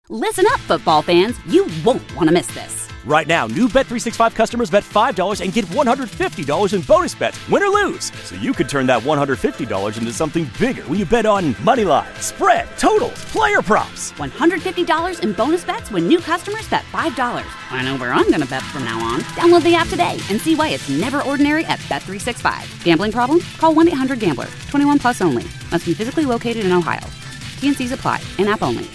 Listen up, football fans. You won't want to miss this. Right now, new Bet365 customers bet $5 and get $150 in bonus bets, win or lose. So you could turn that $150 into something bigger when you bet on money line, spread, totals, player props. $150 in bonus bets when new customers bet $5. I know where I'm going to bet from now on. Download the app today and see why it's never ordinary at Bet365. Gambling problem? Call 1-800-GAMBLER. 21 plus only. Must be physically located in Ohio. T&Cs apply. In-app only.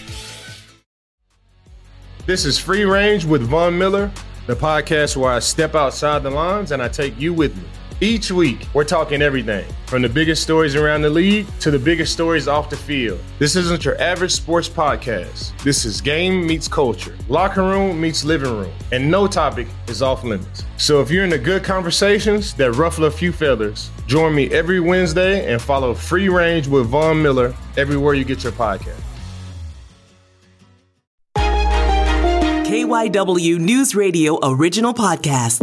This is Free Range with Von Miller, the podcast where I step outside the lines and I take you with me. Each week, we're talking everything from the biggest stories around the league to the biggest stories off the field. This isn't your average sports podcast. This is game meets culture, locker room meets living room, and no topic is off limits. So if you're into good conversations that ruffle a few feathers, join me every Wednesday and follow Free Range with Von Miller everywhere you get your podcast. KYW News Radio original podcasts.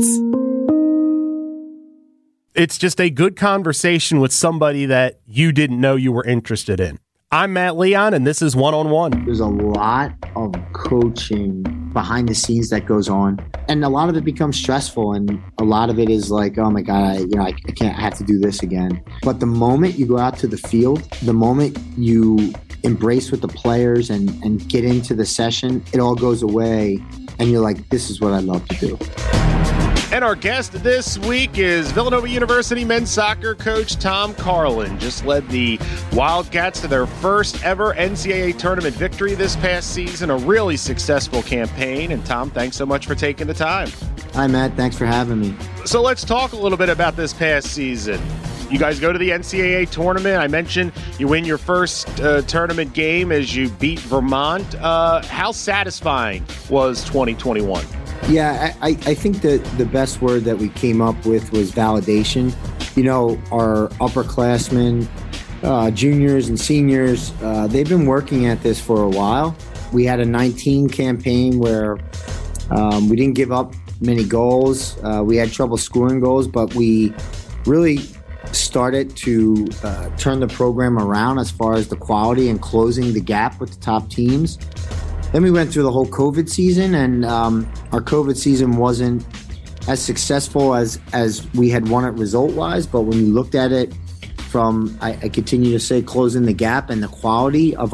It's just a good conversation with somebody that you didn't know you were interested in. I'm Matt Leon, and this is One on One. There's a lot of coaching behind the scenes that goes on, and a lot of it becomes stressful, and a lot of it is like, oh my God, I have to do this again. But the moment you go out to the field, the moment you embrace with the players and get into the session, it all goes away, and you're like, this is what I love to do. And our guest this week is Villanova University men's soccer coach Tom Carlin. Just led the Wildcats to their first ever NCAA tournament victory this past season, a really successful campaign. And Tom, thanks so much for taking the time. Hi, Matt. Thanks for having me. So let's talk a little bit about this past season. You guys go to the NCAA tournament. I mentioned you win your first tournament game as you beat Vermont. How satisfying was 2021? Yeah, I think that the best word that we came up with was validation. You know, our upperclassmen, juniors and seniors, they've been working at this for a while. We had a 19 campaign where we didn't give up many goals. We had trouble scoring goals, but we really started to turn the program around as far as the quality and closing the gap with the top teams. Then we went through the whole COVID season, and our COVID season wasn't as successful as we had wanted result-wise. But when you looked at it from, I continue to say, closing the gap and the quality of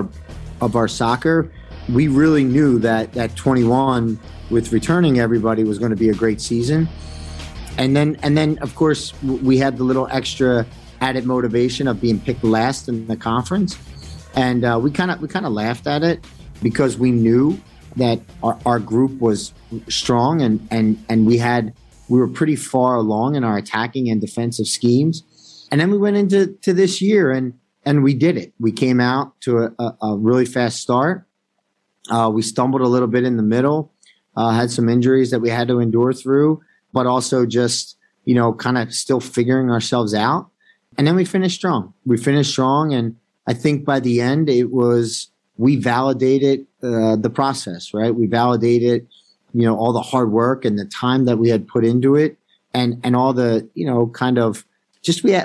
our soccer, we really knew that 21 with returning everybody was going to be a great season. And then of course we had the little extra added motivation of being picked last in the conference, and we kind of laughed at it, because we knew that our group was strong and we were pretty far along in our attacking and defensive schemes. And then we went into this year and we did it. We came out to a really fast start. We stumbled a little bit in the middle, had some injuries that we had to endure through, but also just, kind of still figuring ourselves out. And then we finished strong. And I think by the end we validated the process, right? We validated, all the hard work and the time that we had put into it, and all the, kind of just the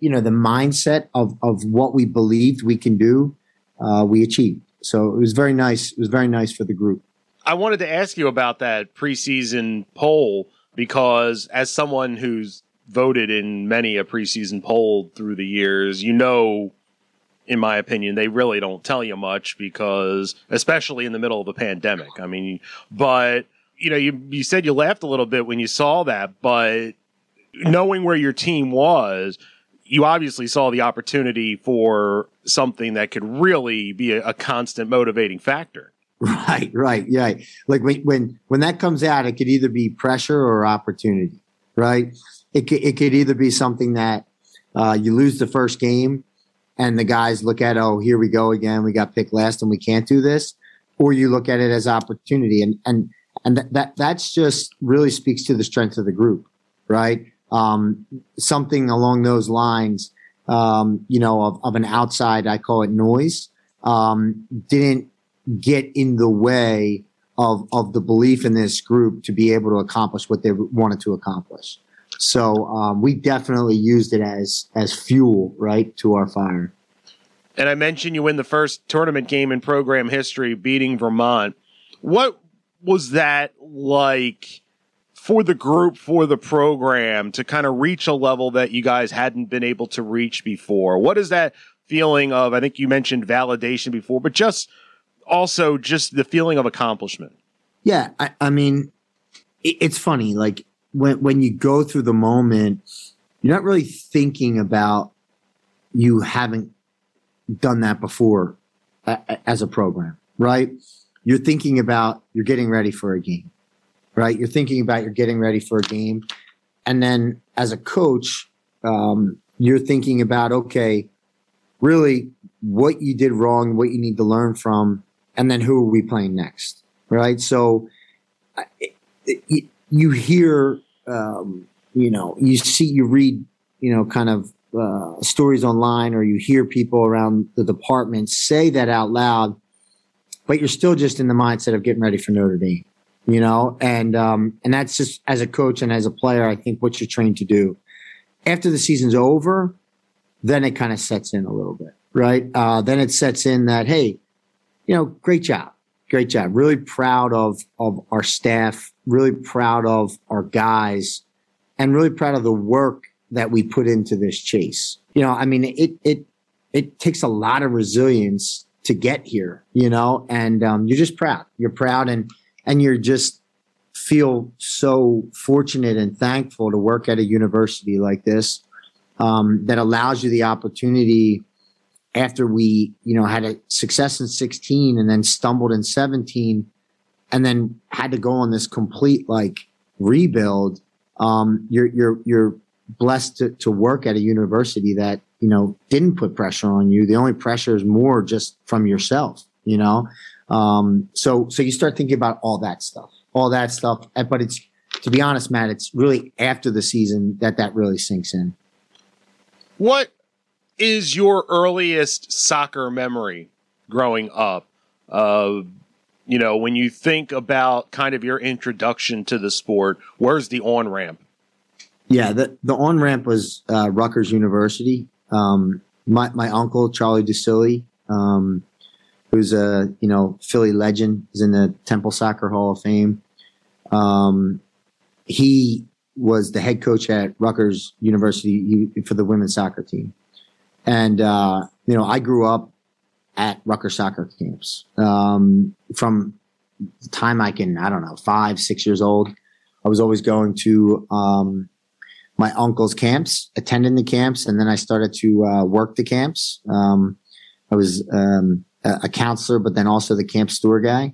mindset of what we believed we can do, we achieved. So it was very nice. It was very nice for the group. I wanted to ask you about that preseason poll, because as someone who's voted in many a preseason poll through the years, in my opinion, they really don't tell you much, because especially in the middle of a pandemic. I mean, but you said you laughed a little bit when you saw that, but knowing where your team was, you obviously saw the opportunity for something that could really be a constant motivating factor. Right. Yeah. Like when that comes out, it could either be pressure or opportunity, right? It could either be something that you lose the first game and the guys look at, oh, here we go again. We got picked last and we can't do this. Or you look at it as opportunity. And that's just really speaks to the strength of the group, right? Something along those lines, of an outside, I call it noise, didn't get in the way of the belief in this group to be able to accomplish what they wanted to accomplish. So we definitely used it as fuel, right, to our fire. And I mentioned you win the first tournament game in program history, beating Vermont. What was that like for the group, for the program, to kind of reach a level that you guys hadn't been able to reach before? What is that feeling of, I think you mentioned validation before, but just also just the feeling of accomplishment? Yeah, I mean, it's funny. Like when you go through the moment, you're not really thinking about you haven't done that before as a program, right? You're thinking about you're getting ready for a game, right? You're thinking about you're getting ready for a game. And then as a coach, you're thinking about, okay, really what you did wrong, what you need to learn from, and then who are we playing next, right? So you hear, you see, you read, kind of stories online, or you hear people around the department say that out loud, but you're still just in the mindset of getting ready for Notre Dame, and that's just as a coach and as a player, I think what you're trained to do. After the season's over, then it kind of sets in a little bit, right? Then it sets in that, hey, great job. Really proud of our staff, really proud of our guys, and really proud of the work that we put into this chase. It takes a lot of resilience to get here, and you're just proud. You're proud and you're just feel so fortunate and thankful to work at a university like this that allows you the opportunity after we, had a success in 16 and then stumbled in 17 and then had to go on this complete rebuild. You're blessed to work at a university that, didn't put pressure on you. The only pressure is more just from yourself, So you start thinking about all that stuff. But it's, to be honest, Matt, it's really after the season that really sinks in. What is your earliest soccer memory growing up? When you think about kind of your introduction to the sport, where's the on-ramp? Yeah, the on-ramp was Rutgers University. My uncle, Charlie DeCilli, who's a Philly legend, is in the Temple Soccer Hall of Fame. He was the head coach at Rutgers University for the women's soccer team. And, I grew up at Rutgers soccer camps from the time I can, 5, 6 years old. I was always going to my uncle's camps, attending the camps, and then I started to work the camps. I was a counselor, but then also the camp steward guy.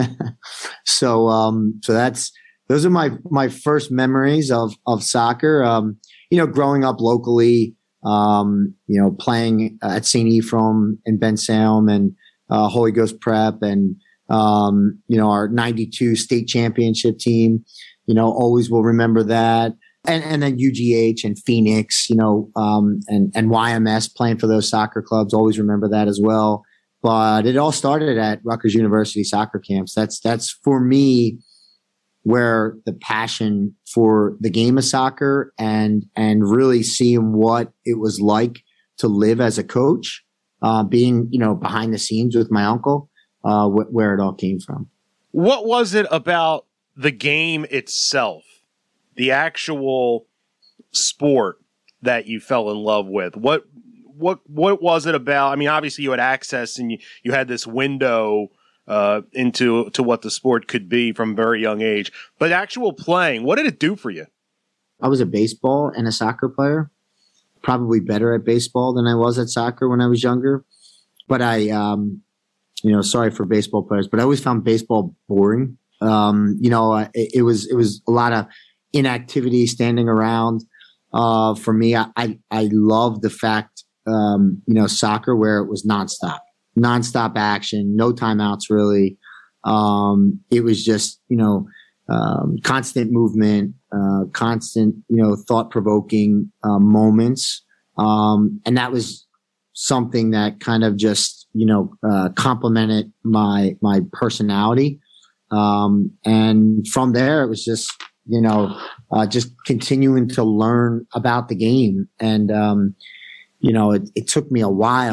So those are my first memories of soccer. Growing up locally, playing at St. Ephraim and Ben Salem and Holy Ghost Prep and our 92 state championship team, always will remember that. And then UGH and Phoenix, and YMS playing for those soccer clubs, always remember that as well. But it all started at Rutgers University soccer camps. That's for me where the passion for the game of soccer and really seeing what it was like to live as a coach, being, behind the scenes with my uncle, where it all came from. What was it about the game itself, the actual sport, that you fell in love with? What was it about? I mean, obviously you had access and you had this window into what the sport could be from a very young age, but actual playing, what did it do for you? I was a baseball and a soccer player, probably better at baseball than I was at soccer when I was younger. But I, sorry for baseball players, but I always found baseball boring. It was a lot of inactivity, standing around. For me, I love the fact, soccer, where it was nonstop action, no timeouts really. It was just, constant movement, constant, thought-provoking moments. And that was something that kind of just, complemented my personality. And from there, it was just, just continuing to learn about the game. And, it took me a while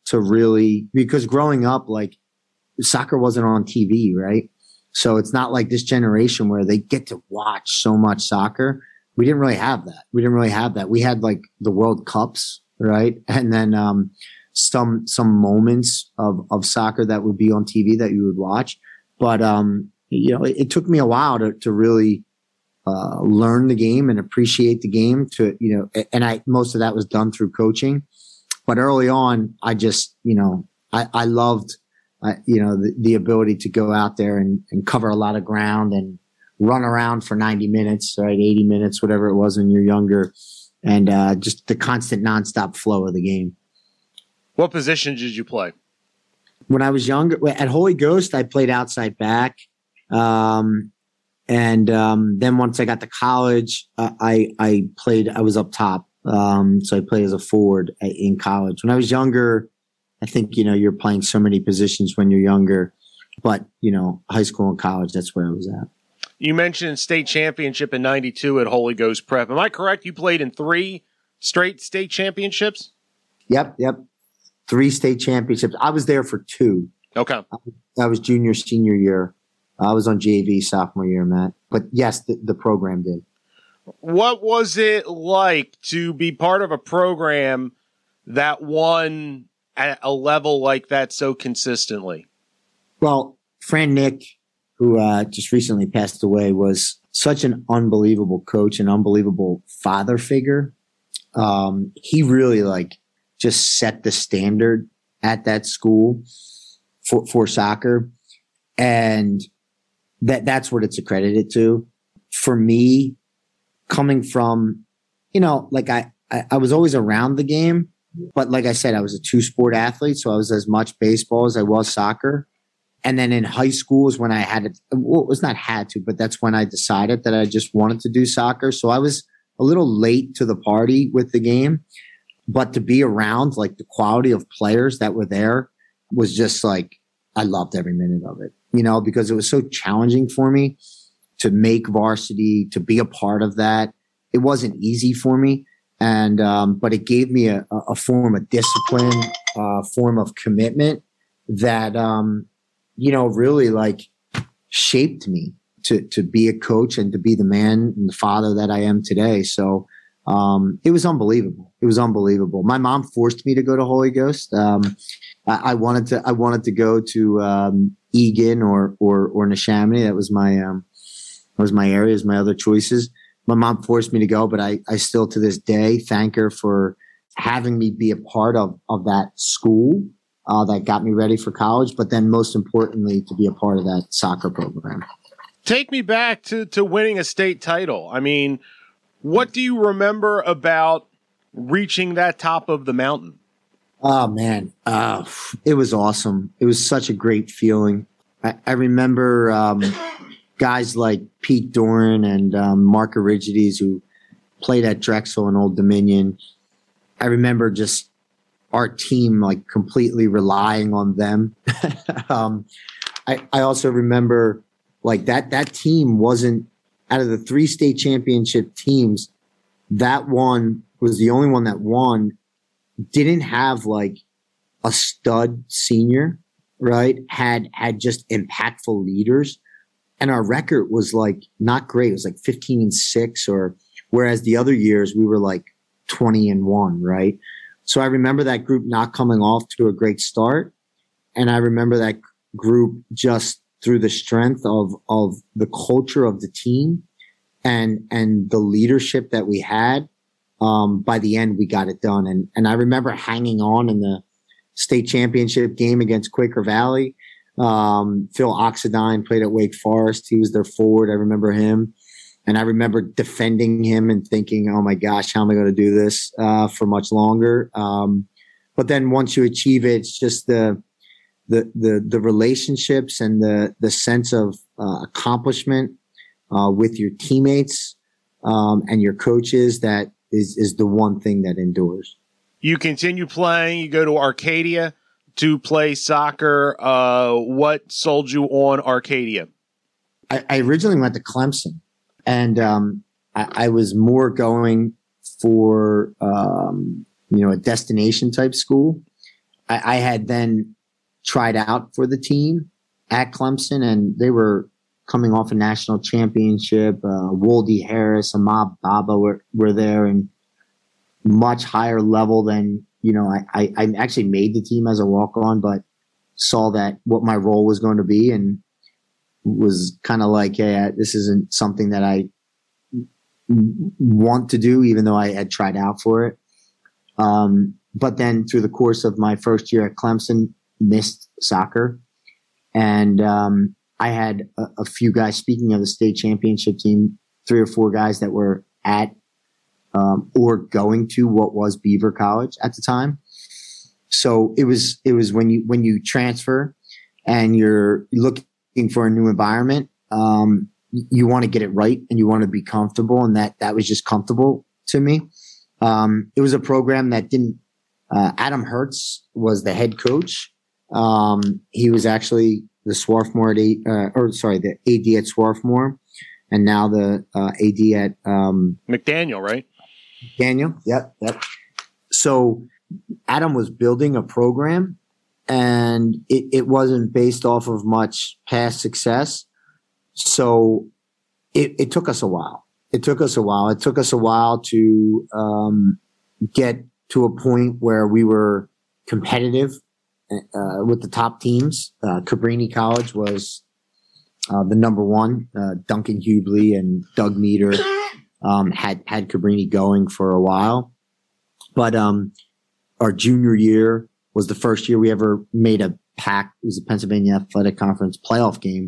to really, because growing up, like soccer wasn't on TV, right? So it's not like this generation where they get to watch so much soccer. We didn't really have that. We had like the World Cups, right? And then some moments of soccer that would be on TV that you would watch. But it took me a while to really learn the game and appreciate the game. And most of that was done through coaching. But early on, I just I loved the ability to go out there and cover a lot of ground and run around for 90 minutes, right? 80 minutes, whatever it was when you're younger, and just the constant nonstop flow of the game. What position did you play? When I was younger, at Holy Ghost, I played outside back. And then once I got to college, I was up top. So I played as a forward in college. When I was younger, I think, you're playing so many positions when you're younger, but, high school and college, that's where I was at. You mentioned state championship in 92 at Holy Ghost Prep. Am I correct? You played in 3 straight state championships? Yep. 3 state championships. I was there for 2. Okay. That was junior, senior year. I was on JV sophomore year, Matt. But yes, the program did. What was it like to be part of a program that won at a level like that so consistently? Well, Fran Nick, who just recently passed away, was such an unbelievable coach, an unbelievable father figure. He really just set the standard at that school for soccer. And that's what it's accredited to. For me, coming from, I was always around the game, but like I said, I was a 2-sport athlete. So I was as much baseball as I was soccer. And then in high school is when I it was not had to, but that's when I decided that I just wanted to do soccer. So I was a little late to the party with the game, but to be around the quality of players that were there was just I loved every minute of it, because it was so challenging for me to make varsity, to be a part of that. It wasn't easy for me. And, but it gave me a form of discipline, form of commitment that, really shaped me to be a coach and to be the man and the father that I am today. So, it was unbelievable. It was unbelievable. My mom forced me to go to Holy Ghost. I wanted to go to, Egan or Neshaminy. That was my areas, my other choices. My mom forced me to go, but I still to this day thank her for having me be a part of that school that got me ready for college, but then most importantly, to be a part of that soccer program. Take me back to winning a state title. I mean, what do you remember about reaching that top of the mountain? Oh, man. It was awesome. It was such a great feeling. I remember guys like Pete Doran and Mark Origides, who played at Drexel and Old Dominion. I remember just our team completely relying on them. I also remember that team wasn't, out of the 3 state championship teams, that one was the only one that won, didn't have a stud senior, right? Had just impactful leaders. And our record was not great. It was 15-6, whereas the other years we were 20-1, right? So I remember that group not coming off to a great start. And I remember that group just through the strength of the culture of the team and the leadership that we had. By the end, we got it done. And I remember hanging on in the state championship game against Quaker Valley. Phil Oxidine played at Wake Forest. He was their forward. I remember him. And I remember defending him and thinking, oh my gosh, how am I going to do this for much longer? But then once you achieve it, it's just the relationships and the sense of accomplishment with your teammates and your coaches that is the one thing that endures. You continue playing. You go to Arcadia to play soccer. What sold you on Arcadia? I originally went to Clemson, and I was more going for a destination type school. I had then tried out for the team at Clemson, and they were coming off a national championship. Wolde Harris, Ahmad Baba were there, and much higher level than, I actually made the team as a walk-on, but saw that what my role was going to be and was kind of like, hey, this isn't something that I want to do, even though I had tried out for it. But then through the course of my first year at Clemson, missed soccer. And I had a few guys, speaking of the state championship team, 3 or 4 guys that were at or going to what was Beaver College at the time. So it was when you transfer and you're looking for a new environment, you want to get it right and you want to be comfortable, and that was just comfortable to me. It was a program that didn't. Adam Hertz was the head coach. He was actually the Swarthmore the AD at Swarthmore, and now the AD at McDaniel, right? Daniel, yep. So Adam was building a program, and it wasn't based off of much past success. So it took us a while. It took us a while to get to a point where we were competitive with the top teams. Cabrini College was the number one. Duncan Hughley and Doug Meter had Cabrini going for a while. But our junior year was the first year we ever made a PAC. It was the Pennsylvania Athletic Conference playoff game.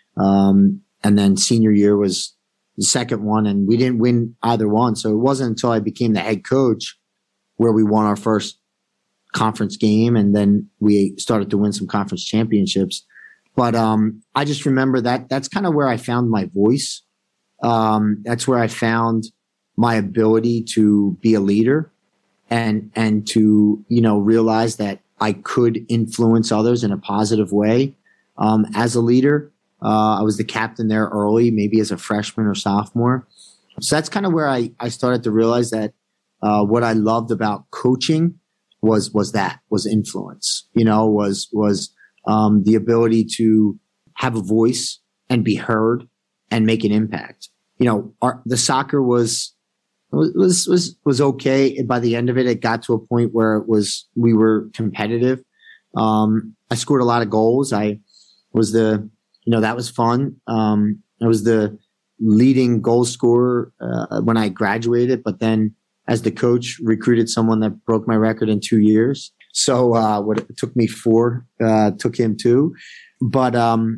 And then senior year was the second one, and we didn't win either one. So it wasn't until I became the head coach where we won our first conference game, and then we started to win some conference championships. But I just remember that's kind of where I found my voice. That's where I found my ability to be a leader and to, realize that I could influence others in a positive way. As a leader, I was the captain there early, maybe as a freshman or sophomore. So that's kind of where I started to realize that what I loved about coaching was influence, was the ability to have a voice and be heard and make an impact. The soccer was okay. By the end of it, it got to a point where we were competitive. I scored a lot of goals. I was that was fun. I was the leading goal scorer when I graduated, but then as the coach recruited someone that broke my record in 2 years. So what it took me 4, took him 2. But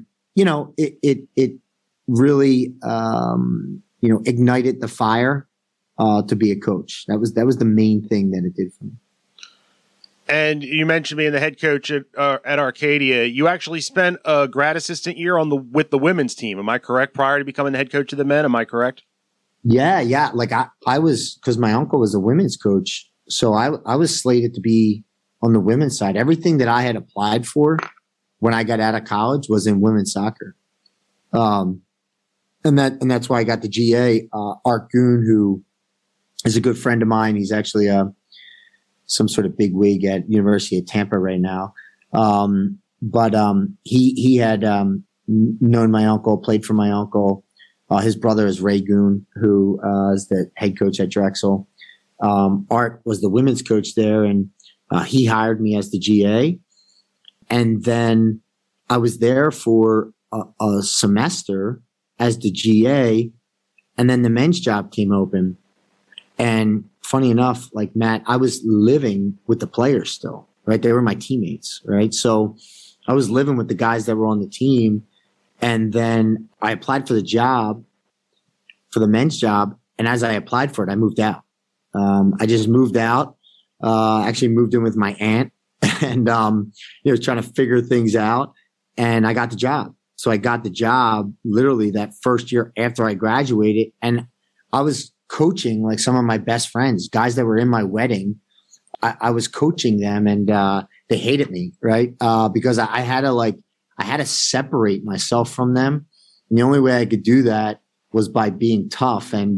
it really ignited the fire to be a coach. That was the main thing that it did for me. And you mentioned being the head coach at Arcadia. You actually spent a grad assistant year with the women's team. Am I correct? Prior to becoming the head coach of the men, am I correct? Yeah. Like I was, because my uncle was a women's coach, so I was slated to be on the women's side. Everything that I had applied for when I got out of college was in women's soccer, and that's why I got the GA. Art Goon, who is a good friend of mine, he's actually some sort of big wig at University of Tampa right now. But he had known my uncle, played for my uncle. His brother is Ray Goon, who is the head coach at Drexel. Art was the women's coach there, and he hired me as the GA. And then I was there for a semester as the GA, and then the men's job came open. And funny enough, like Matt, I was living with the players still, right? They were my teammates, right? So I was living with the guys that were on the team. And then I applied for the job, for the men's job. And as I applied for it, I moved out. I just moved out, actually moved in with my aunt and, trying to figure things out. And I got the job. So I got the job literally that first year after I graduated. And I was coaching like some of my best friends, guys that were in my wedding. I was coaching them, and they hated me, right? Because I had to separate myself from them. And the only way I could do that was by being tough. And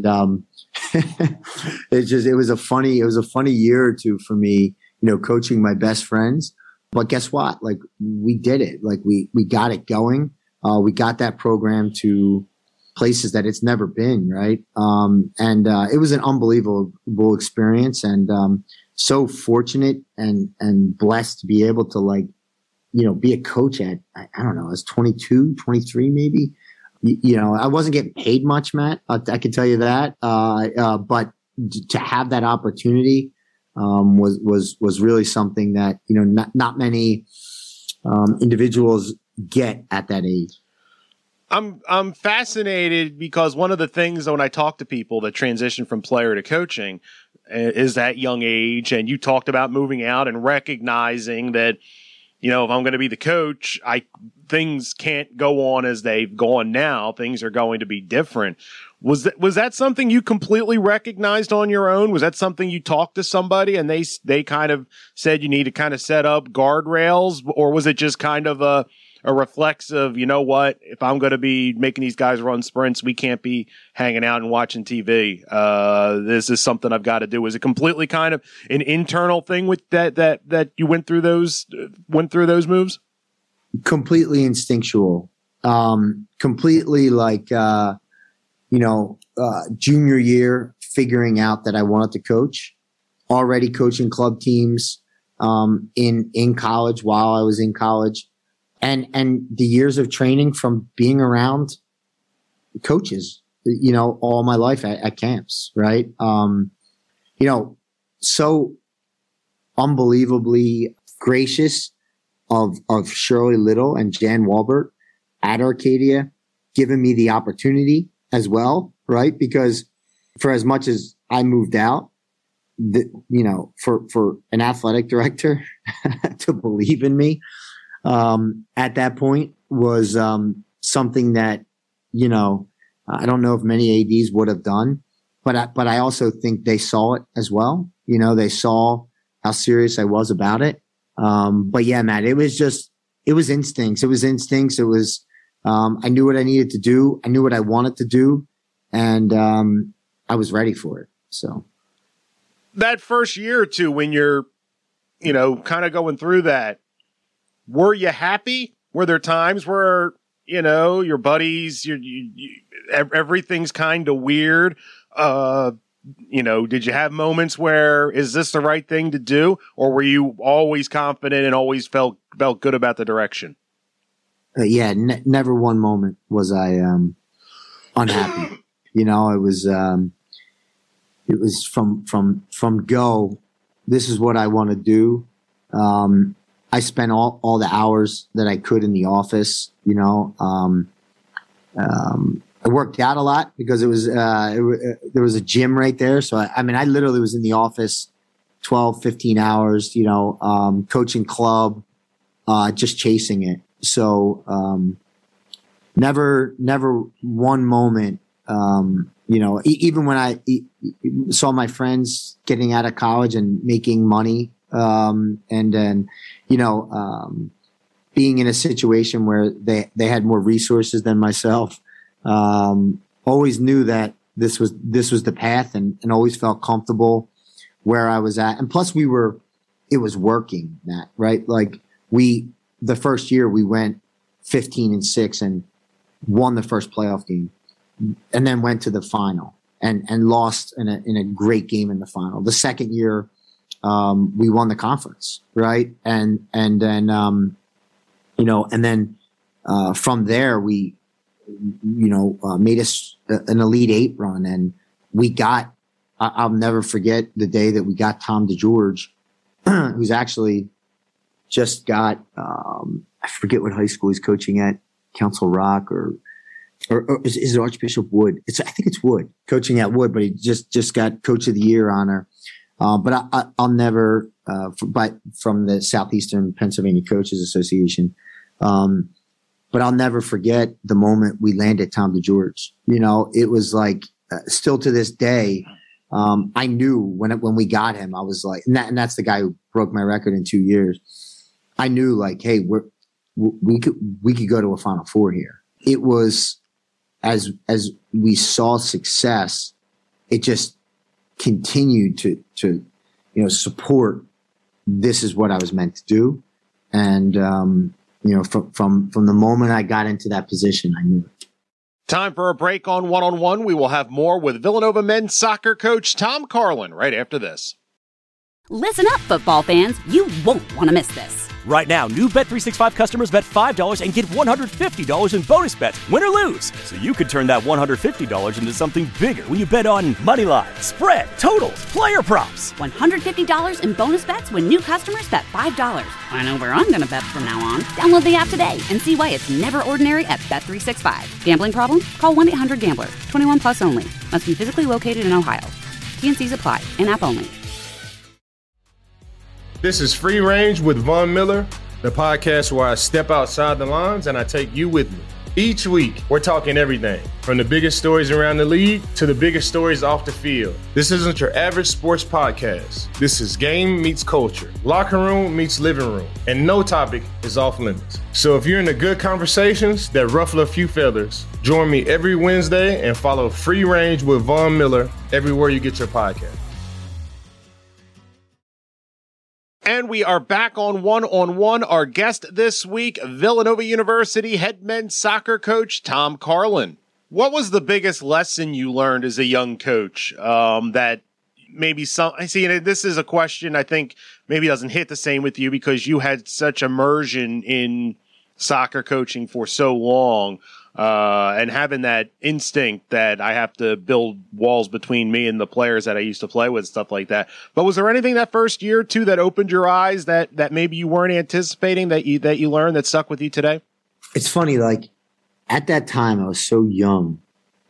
it was a funny year or two for me, coaching my best friends. But guess what? Like, we did it. Like, we got it going. We got that program to places that it's never been, right? It was an unbelievable experience, and so fortunate and blessed to be able to, like, be a coach at, I don't know, I was 22, 23 maybe. I wasn't getting paid much, Matt. I can tell you that. But to have that opportunity was really something that, not many individuals get at that age. I'm fascinated because one of the things when I talk to people that transition from player to coaching is that young age. And you talked about moving out and recognizing that, if I'm going to be the coach, things can't go on as they've gone now. Things are going to be different. Was that something you completely recognized on your own? Was that something you talked to somebody and they kind of said you need to kind of set up guardrails, or was it just kind of a reflex of, if I'm going to be making these guys run sprints, we can't be hanging out and watching TV. This is something I've got to do. Was it completely kind of an internal thing with that you went through those moves? Completely instinctual. Completely like, junior year, figuring out that I wanted to coach, already coaching club teams, in college while I was in college. And the years of training from being around coaches, all my life at camps, right? So unbelievably gracious of Shirley Little and Jan Walbert at Arcadia, giving me the opportunity as well, right? Because for as much as I moved out, for an athletic director to believe in me, at that point was something that, I don't know if many ADs would have done, but I also think they saw it as well. They saw how serious I was about it. But yeah, Matt, it was instincts. It was, I knew what I needed to do. I knew what I wanted to do, and I was ready for it. So that first year or two, when you're, kind of going through that, were you happy? Were there times where, your buddies, everything's kind of weird? Did you have moments where, is this the right thing to do? Or were you always confident and always felt good about the direction? Never one moment was I unhappy. It was from go, this is what I want to do. I spent all the hours that I could in the office. I worked out a lot because it was there was a gym right there. So I literally was in the office 12, 15 hours. Coaching club, just chasing it. So never one moment. Even when I saw my friends getting out of college and making money, and then, being in a situation where they had more resources than myself, always knew that this was the path, and always felt comfortable where I was at. And plus it was working, Matt, right? Like the first year we went 15-6 and won the first playoff game, and then went to the final and lost in a great game in the final. The second year, we won the conference, right? And then, from there we, made an Elite Eight run, and we got, I'll never forget the day that we got Tom DeGeorge, who's actually just got, I forget what high school he's coaching at, Council Rock or is it Archbishop Wood? I think it's Wood, coaching at Wood, but he just got Coach of the Year honor. But I'll never, from the Southeastern Pennsylvania Coaches Association. But I'll never forget the moment we landed Tom DeGeorge. It was like, still to this day, I knew when we got him, I was like, and that's the guy who broke my record in 2 years. I knew, like, hey, we could go to a Final Four here. It was, as we saw success, it just continued to support, this is what I was meant to do. And, from the moment I got into that position, I knew it. Time for a break on One-on-One. We will have more with Villanova men's soccer coach Tom Carlin right after this. Listen up, football fans. You won't want to miss this. Right now, new Bet365 customers bet $5 and get $150 in bonus bets, win or lose. So you could turn that $150 into something bigger when you bet on moneyline, spread, totals, player props. $150 in bonus bets when new customers bet $5. I know where I'm going to bet from now on. Download the app today and see why it's never ordinary at Bet365. Gambling problem? Call 1-800-GAMBLER. 21 plus only. Must be physically located in Ohio. T&Cs apply. In-app only. This is Free Range with Von Miller, the podcast where I step outside the lines and I take you with me. Each week, we're talking everything from the biggest stories around the league to the biggest stories off the field. This isn't your average sports podcast. This is game meets culture, locker room meets living room, and no topic is off limits. So if you're into good conversations that ruffle a few feathers, join me every Wednesday and follow Free Range with Von Miller everywhere you get your podcast. And we are back on One-on-One. Our guest this week, Villanova University head men's soccer coach Tom Carlin. What was the biggest lesson you learned as a young coach that maybe this is a question I think maybe doesn't hit the same with you because you had such immersion in soccer coaching for so long and having that instinct that I have to build walls between me and the players that I used to play with, stuff like that. But was there anything that first year or two that opened your eyes that maybe you weren't anticipating that you learned that stuck with you today? It's funny, like at that time I was so young.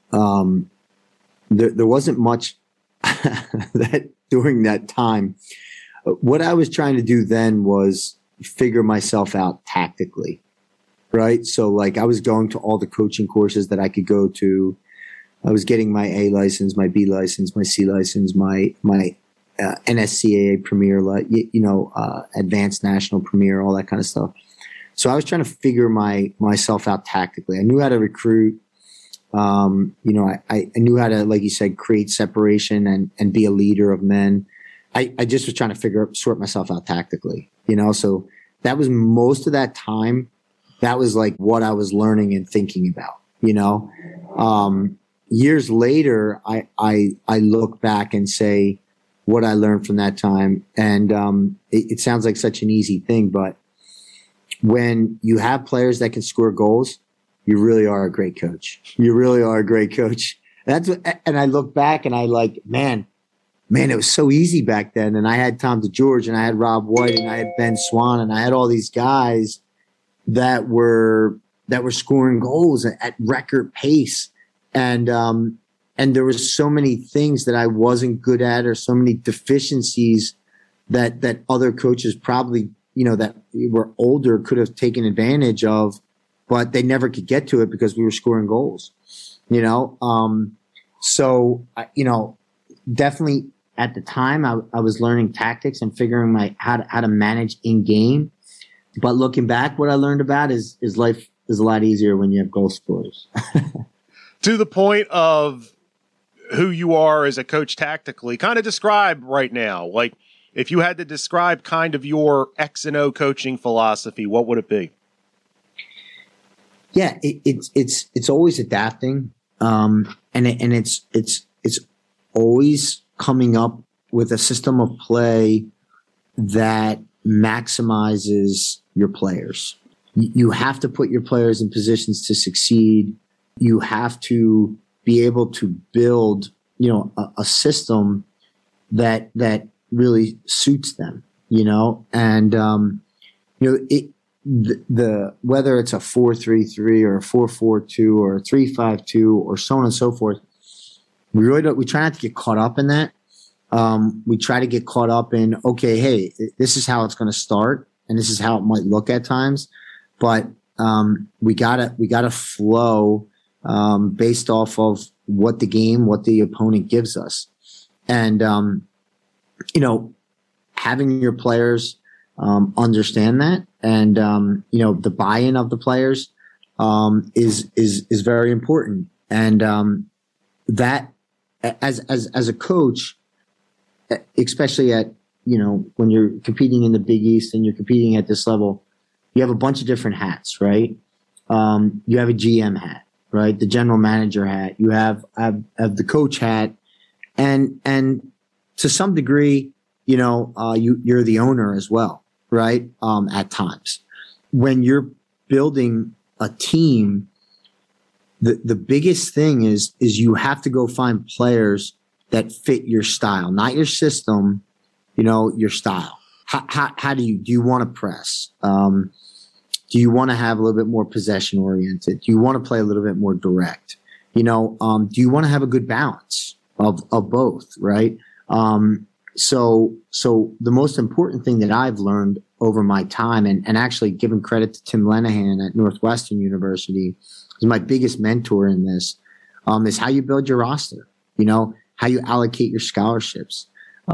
There wasn't much that during that time. What I was trying to do then was figure myself out tactically. Right. So like I was going to all the coaching courses that I could go to. I was getting my A license, my B license, my C license, my NSCAA Premier, Advanced National Premier, all that kind of stuff. So I was trying to figure myself out tactically. I knew how to recruit. I knew how to, like you said, create separation and be a leader of men. I just was trying to sort myself out tactically, so that was most of that time. That was like what I was learning and thinking about, years later, I look back and say what I learned from that time. And it sounds like such an easy thing, but when you have players that can score goals, you really are a great coach. You really are a great coach. And I look back and I like, man, it was so easy back then. And I had Tom DeGeorge and I had Rob White and I had Ben Swan and I had all these guys that were scoring goals at record pace. And there were so many things that I wasn't good at or so many deficiencies that other coaches probably, that were older could have taken advantage of, but they never could get to it because we were scoring goals, So, definitely at the time I was learning tactics and figuring how to manage in game. But looking back, what I learned about is life is a lot easier when you have goal scorers. To the point of who you are as a coach tactically, kind of describe right now, like if you had to describe kind of your X and O coaching philosophy, what would it be? Yeah, it's always adapting, and it's always coming up with a system of play that maximizes your players. You have to put your players in positions to succeed. You have to be able to build, a system that really suits them, and whether it's a 4-3-3 or a 4-4-2 or a 3-5-2 or so on and so forth, we try not to get caught up in that. We try to get caught up in, okay, hey, this is how it's going to start and this is how it might look at times, but we gotta flow based off of what the opponent gives us, and having your players understand that, and the buy-in of the players is very important, and that as a coach, especially at when you're competing in the Big East and you're competing at this level, you have a bunch of different hats, right? You have a GM hat, right? The general manager hat. You have the coach hat, and to some degree, you're the owner as well, right? At times, when you're building a team, the biggest thing is you have to go find players that fit your style, not your system, your style. How do you want to press? Do you want to have a little bit more possession oriented? Do you want to play a little bit more direct? Do you want to have a good balance of both, right? So the most important thing that I've learned over my time, and actually giving credit to Tim Lenahan at Northwestern University, is my biggest mentor in this, is how you build your roster, how you allocate your scholarships.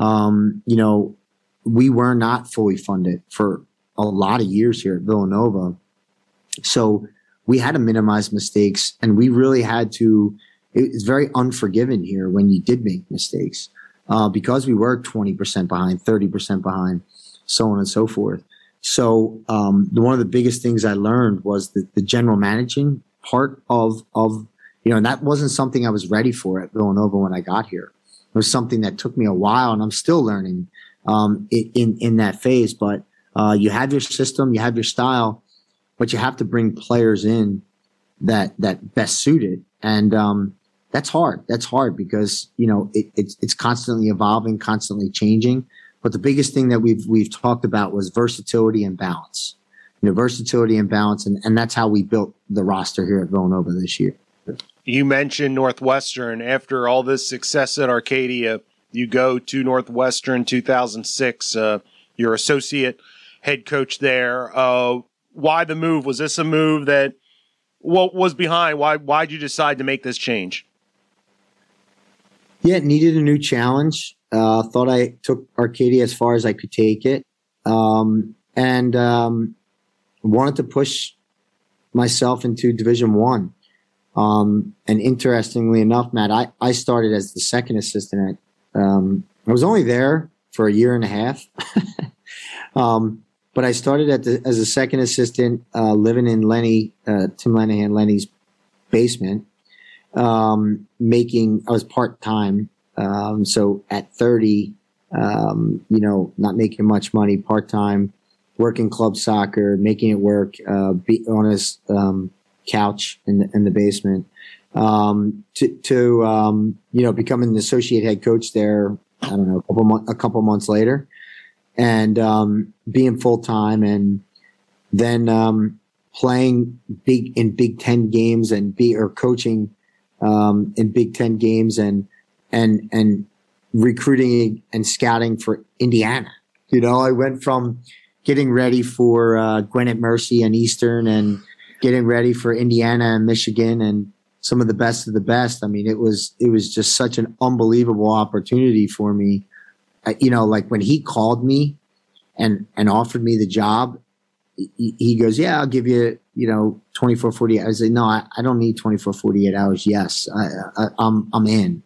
We were not fully funded for a lot of years here at Villanova. So we had to minimize mistakes, and we really had to, it's very unforgiving here when you did make mistakes, because we were 20% behind, 30% behind, so on and so forth. So one of the biggest things I learned was the general managing part of and that wasn't something I was ready for at Villanova when I got here. It was something that took me a while, and I'm still learning in that phase. But you have your system, you have your style, but you have to bring players in that best suited. And that's hard. That's hard because, it's constantly evolving, constantly changing. But the biggest thing that we've talked about was versatility and balance. Versatility and balance, and that's how we built the roster here at Villanova this year. You mentioned Northwestern. After all this success at Arcadia, you go to Northwestern 2006. You're associate head coach there. Why the move? Was this a move that what was behind? Why'd you decide to make this change? Yeah, it needed a new challenge. Thought I took Arcadia as far as I could take it. And wanted to push myself into Division I. And interestingly enough, Matt, I started as the second assistant at, I was only there for a year and a half. But I started as a second assistant, living in Tim Lenny's basement, I was part-time. So at 30, not making much money, part-time, working club soccer, making it work, be on his, couch in the basement, to becoming an associate head coach there. I don't know, a couple months later, and being full time, and then playing in Big Ten games or coaching in Big Ten games, and recruiting and scouting for Indiana. I went from getting ready for Gwinnett Mercy and Eastern, and getting ready for Indiana and Michigan and some of the best of the best. I mean, it was just such an unbelievable opportunity for me. Like when he called me and offered me the job, he goes, "Yeah, I'll give you, 24, 48." I said, "No, I don't need 24, 48 hours. Yes, I'm in."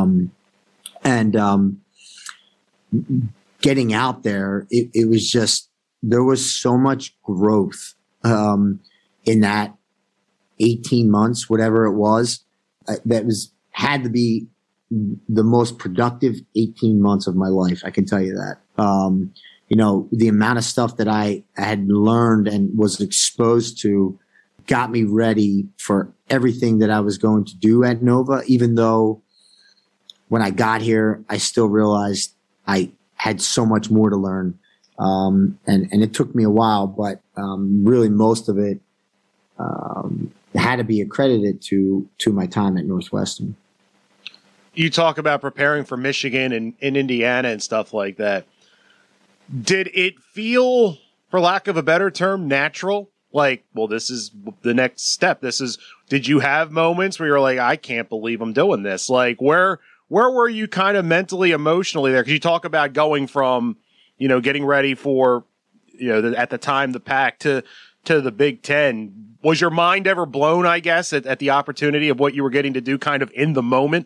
Getting out there, it was just, there was so much growth in that 18 months, whatever it was, had to be the most productive 18 months of my life. I can tell you that. The amount of stuff that I had learned and was exposed to got me ready for everything that I was going to do at Nova, even though when I got here, I still realized I had so much more to learn. And it took me a while, but really most of it had to be accredited to my time at Northwestern. You talk about preparing for Michigan and in Indiana and stuff like that. Did it feel, for lack of a better term, natural? Like, well, this is the next step. Did you have moments where you're like, I can't believe I'm doing this? Like, where were you kind of mentally, emotionally there? Because you talk about going from, getting ready for, at the time, the Pac to the Big Ten. Was your mind ever blown, I guess, at the opportunity of what you were getting to do kind of in the moment?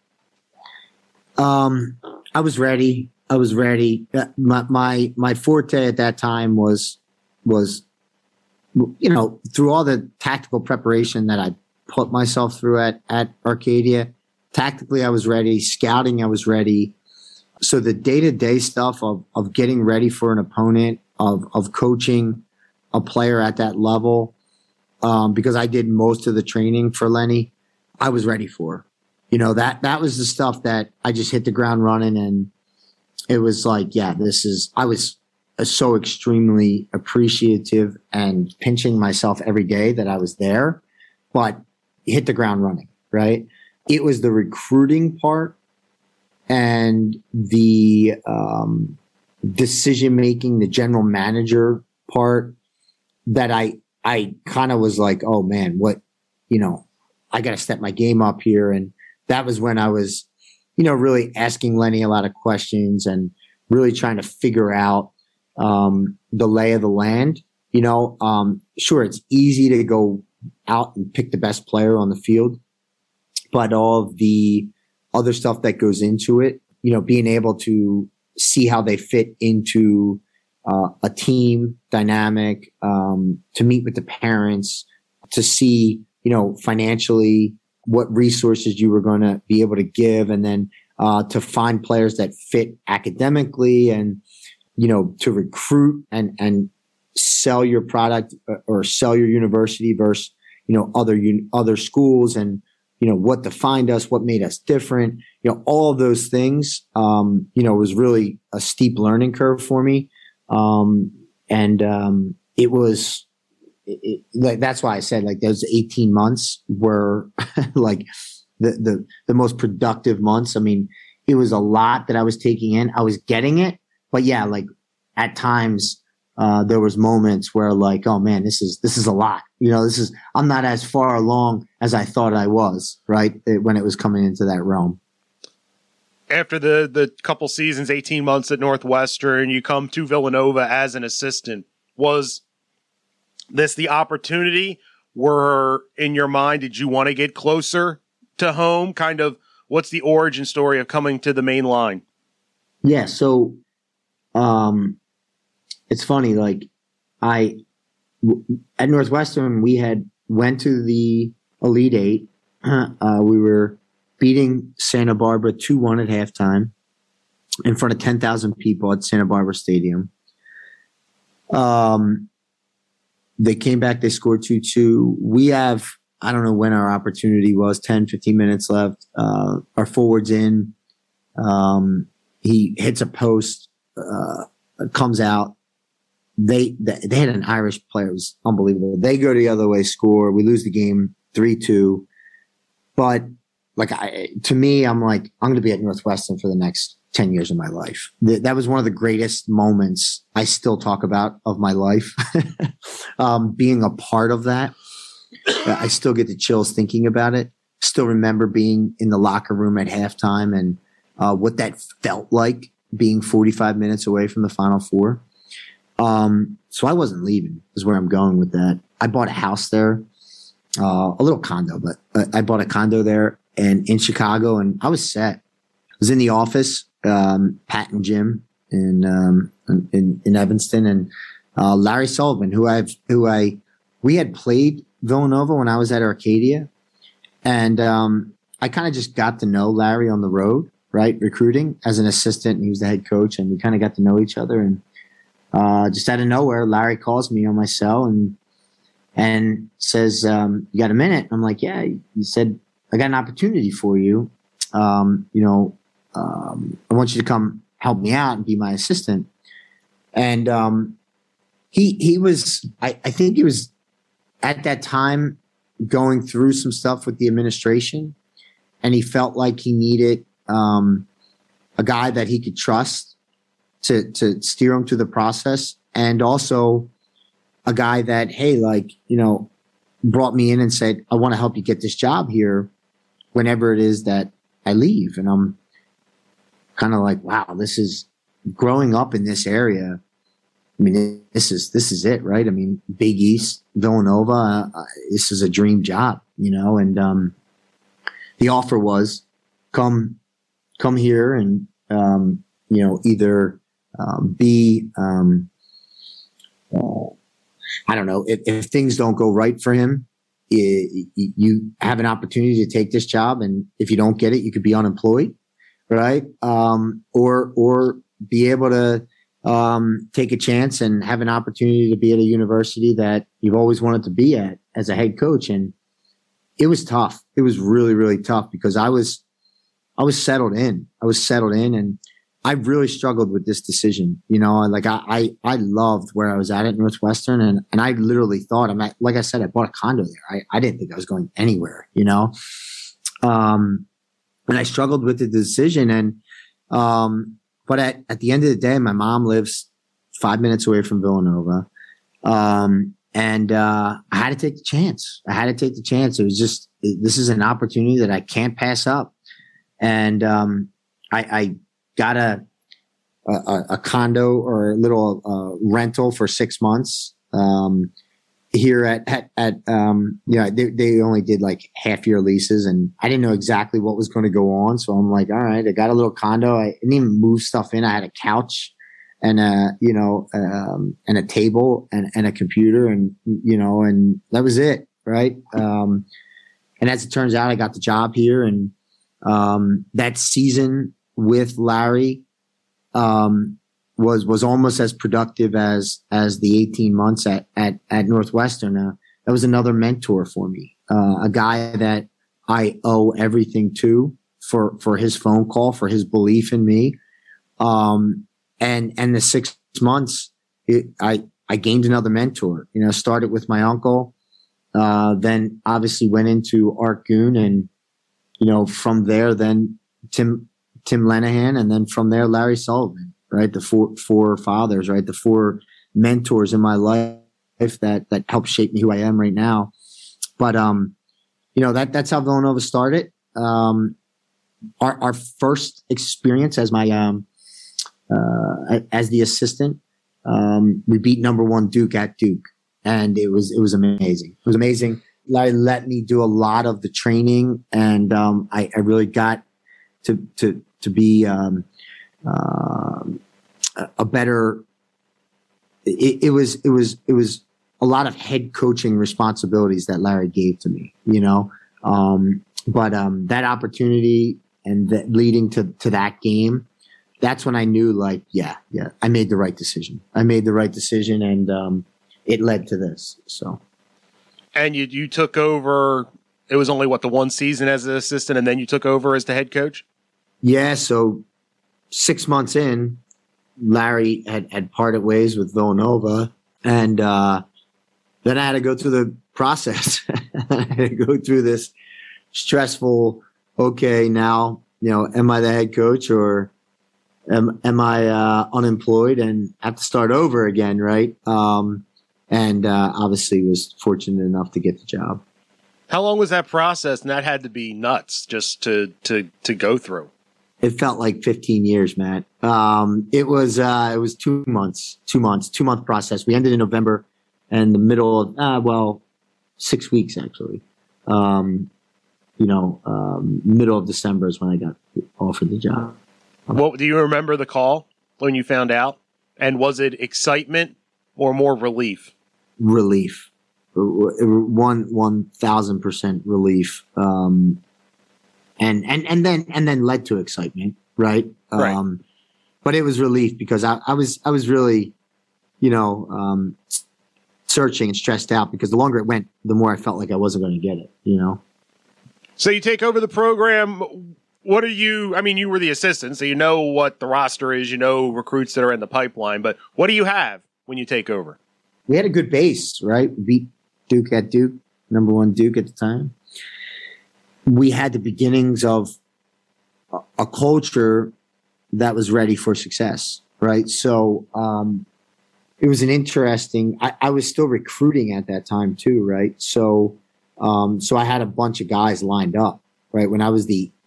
I was ready. My forte at that time was through all the tactical preparation that I put myself through at Arcadia, tactically I was ready, scouting I was ready. So the day-to-day stuff of getting ready for an opponent, of coaching a player at that level, because I did most of the training for Lenny, I was ready for. That was the stuff that I just hit the ground running, and it was like, I was so extremely appreciative and pinching myself every day that I was there, but hit the ground running, right? It was the recruiting part and the decision making, the general manager part that I kind of was like, oh man, I got to step my game up here. And that was when I was, really asking Lenny a lot of questions and really trying to figure out the lay of the land. Sure, it's easy to go out and pick the best player on the field, but all of the other stuff that goes into it, being able to see how they fit into a team dynamic, to meet with the parents, to see, financially what resources you were going to be able to give, and then to find players that fit academically, and to recruit and sell your product or sell your university versus other schools, and what defined us, what made us different, all of those things was really a steep learning curve for me, it was. That's why I said those 18 months were like the most productive months. I mean, it was a lot that I was taking in. I was getting it, but at times there was moments where oh man, this is a lot. I'm not as far along as I thought I was, right? When it was coming into that realm. After the couple seasons, 18 months at Northwestern, you come to Villanova as an assistant. Was this the opportunity? Were in your mind, did you want to get closer to home? Kind of, what's the origin story of coming to the main line? Yeah. So, it's funny. At Northwestern, we had went to the Elite Eight. We were beating Santa Barbara 2-1 at halftime in front of 10,000 people at Santa Barbara Stadium. They came back, they scored 2-2. We have, I don't know when our opportunity was, 10, 15 minutes left. Our forward's in. He hits a post, comes out. They had an Irish player. It was unbelievable. They go the other way, score. We lose the game 3-2. But to me, I'm going to be at Northwestern for the next 10 years of my life. That was one of the greatest moments I still talk about of my life. Being a part of that. I still get the chills thinking about it. Still remember being in the locker room at halftime and what that felt like, being 45 minutes away from the Final Four. So I wasn't leaving, is where I'm going with that. I bought a house there, a little condo, but I bought a condo there and in Chicago, and I was set. I was in the office, Pat and Jim in Evanston, and Larry Sullivan, we had played Villanova when I was at Arcadia, and I kind of just got to know Larry on the road, right, recruiting as an assistant, and he was the head coach, and we kind of got to know each other, and just out of nowhere, Larry calls me on my cell and says, "You got a minute?" I'm like, "Yeah." He said, "I got an opportunity for you. I want you to come help me out and be my assistant." And he was, I think he was at that time going through some stuff with the administration, and he felt like he needed a guy that he could trust to steer him through the process, and also a guy that, hey, brought me in and said, "I want to help you get this job here whenever it is that I leave." And I'm kind of like, wow, this is growing up in this area. I mean, this is it, right? I mean, Big East, Villanova, this is a dream job, and the offer was come here and, either be, how I don't know, if things don't go right for him, you have an opportunity to take this job. And if you don't get it, you could be unemployed, right? Or be able to take a chance and have an opportunity to be at a university that you've always wanted to be at as a head coach. And it was tough. It was really, really tough because I was settled in. And I really struggled with this decision. Like I loved where I was at Northwestern, and I literally thought, like I said, I bought a condo there. I didn't think I was going anywhere, and I struggled with the decision. And, but at the end of the day, my mom lives 5 minutes away from Villanova. And I had to take the chance. It was just, this is an opportunity that I can't pass up. And, I got a condo or a little rental for 6 months here at they only did like half year leases, and I didn't know exactly what was going to go on. So I'm like, all right, I got a little condo. I didn't even move stuff in. I had a couch and and a table and a computer, and and that was it, right? And as it turns out, I got the job here, and that season with Larry was almost as productive as the 18 months at Northwestern. That was another mentor for me, a guy that I owe everything to for his phone call, for his belief in me. And the 6 months, I gained another mentor. Started with my uncle, then obviously went into Art Goon, and from there, then Tim Lenahan, and then from there, Larry Sullivan, right? The four fathers, right? The four mentors in my life that helped shape me who I am right now. But, that's how Villanova started. Our first experience as my, as the assistant, we beat number 1 Duke at Duke, and it was amazing. It was amazing. Larry let me do a lot of the training, and, I really got to be a better. It was a lot of head coaching responsibilities that Larry gave to me, but that opportunity and leading to that game, that's when I knew, like, yeah, I made the right decision. And it led to this. So, and you took over. It was only the one season as an assistant, and then you took over as the head coach. Yeah, so 6 months in, Larry had parted ways with Villanova, and then I had to go through the process. I had to go through this stressful, okay, now, am I the head coach, or am I unemployed and have to start over again, right? And obviously was fortunate enough to get the job. How long was that process? And that had to be nuts just to go through. It felt like 15 years, Matt. It was 2 months, 2-month process. We ended in November, and the middle of, 6 weeks actually. Middle of December is when I got offered the job. What do you remember the call when you found out? And was it excitement or more relief? Relief. 1,000% relief. And then led to excitement, right? Right. But it was relief because I was really, searching and stressed out, because the longer it went, the more I felt like I wasn't going to get it, So you take over the program. What are you? I mean, you were the assistant, so you know what the roster is. You know recruits that are in the pipeline. But what do you have when you take over? We had a good base, right? We beat Duke at Duke, number 1 Duke at the time. We had the beginnings of a culture that was ready for success, right? So it was an interesting. I was still recruiting at that time too, right? So I had a bunch of guys lined up, right? When I was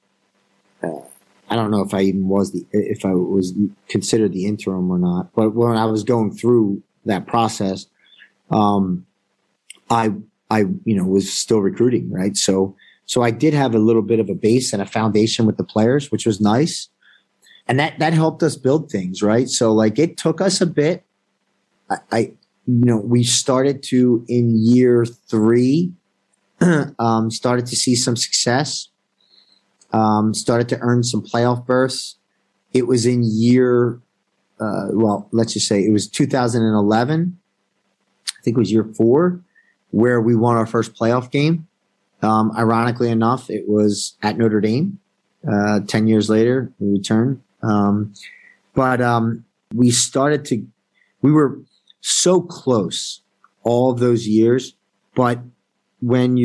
I don't know if I was considered the interim or not, but when I was going through that process, I was still recruiting, right? So I did have a little bit of a base and a foundation with the players, which was nice. And that helped us build things, right? So like it took us a bit. we started to, in year 3, started to see some success, started to earn some playoff berths. It was in year, let's just say it was 2011. I think it was year 4 where we won our first playoff game. Ironically enough, it was at Notre Dame. 10 years later, we returned. But we were so close all of those years, but when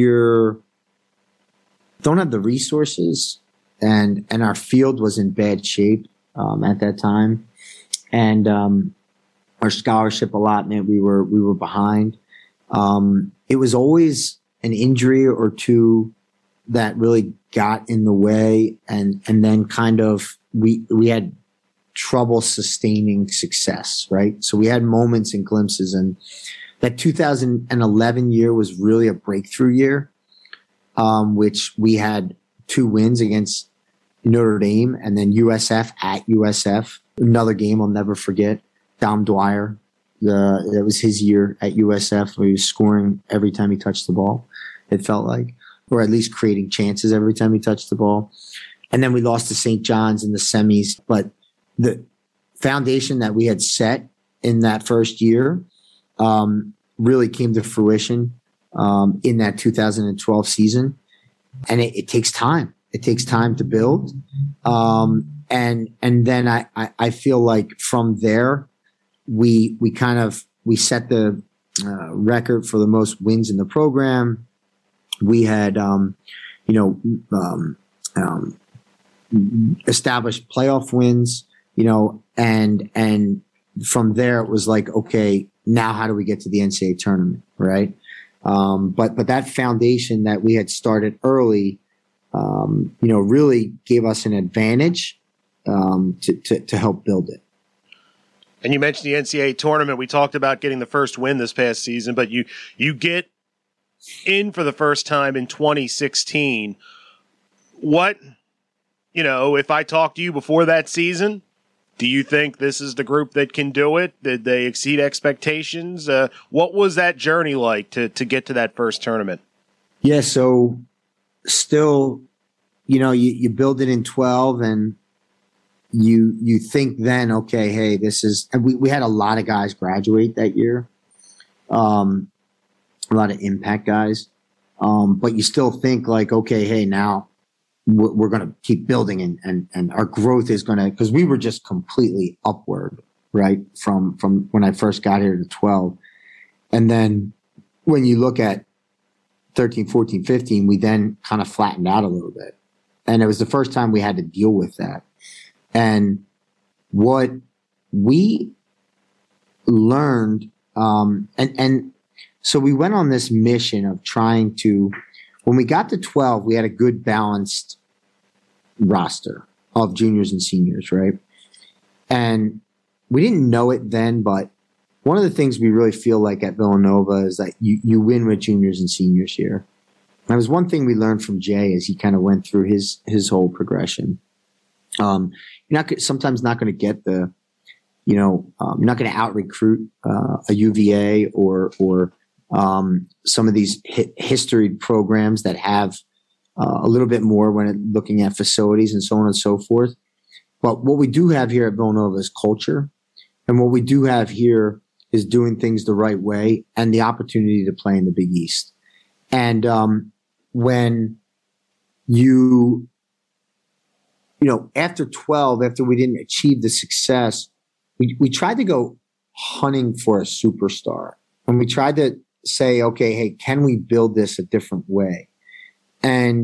don't have the resources and our field was in bad shape, at that time, and, our scholarship allotment, we were behind. It was always an injury or two that really got in the way, and then kind of we had trouble sustaining success, right? So we had moments and glimpses, and that 2011 year was really a breakthrough year, which we had 2 wins against Notre Dame and then USF at USF. Another game I'll never forget. Dom Dwyer, that was his year at USF, where he was scoring every time he touched the ball, it felt like, or at least creating chances every time he touched the ball. And then we lost to St. John's in the semis. But the foundation that we had set in that first year really came to fruition in that 2012 season. And it takes time. It takes time to build. And then I feel like from there, we set the record for the most wins in the program. We had, established playoff wins, and from there it was like, okay, now how do we get to the NCAA tournament, right? But that foundation that we had started early, really gave us an advantage to help build it. And you mentioned the NCAA tournament. We talked about getting the first win this past season, but you get in for the first time in 2016. What, if I talked to you before that season, do you think this is the group that can do it? Did they exceed expectations? What was that journey like to get to that first tournament? Yeah, so still, you build it in 12 and you think then, okay, hey, this is, and we had a lot of guys graduate that year, a lot of impact guys, but you still think like, okay, hey, now we're going to keep building and our growth is going to, because we were just completely upward, right, from when I first got here to 12. And then when you look at 13, 14, 15, we then kind of flattened out a little bit. And it was the first time we had to deal with that. And what we learned, and so we went on this mission of trying to, when we got to 12, we had a good balanced roster of juniors and seniors, right? And we didn't know it then, but one of the things we really feel like at Villanova is that you win with juniors and seniors here. And that was one thing we learned from Jay as he kind of went through his whole progression. You're sometimes not going to get the, you're not going to out recruit a UVA or some of these history programs that have a little bit more when looking at facilities and so on and so forth. But what we do have here at Villanova is culture. And what we do have here is doing things the right way and the opportunity to play in the Big East. And when after 12, after we didn't achieve the success, we tried to go hunting for a superstar. And we tried to say, okay, hey, can we build this a different way? And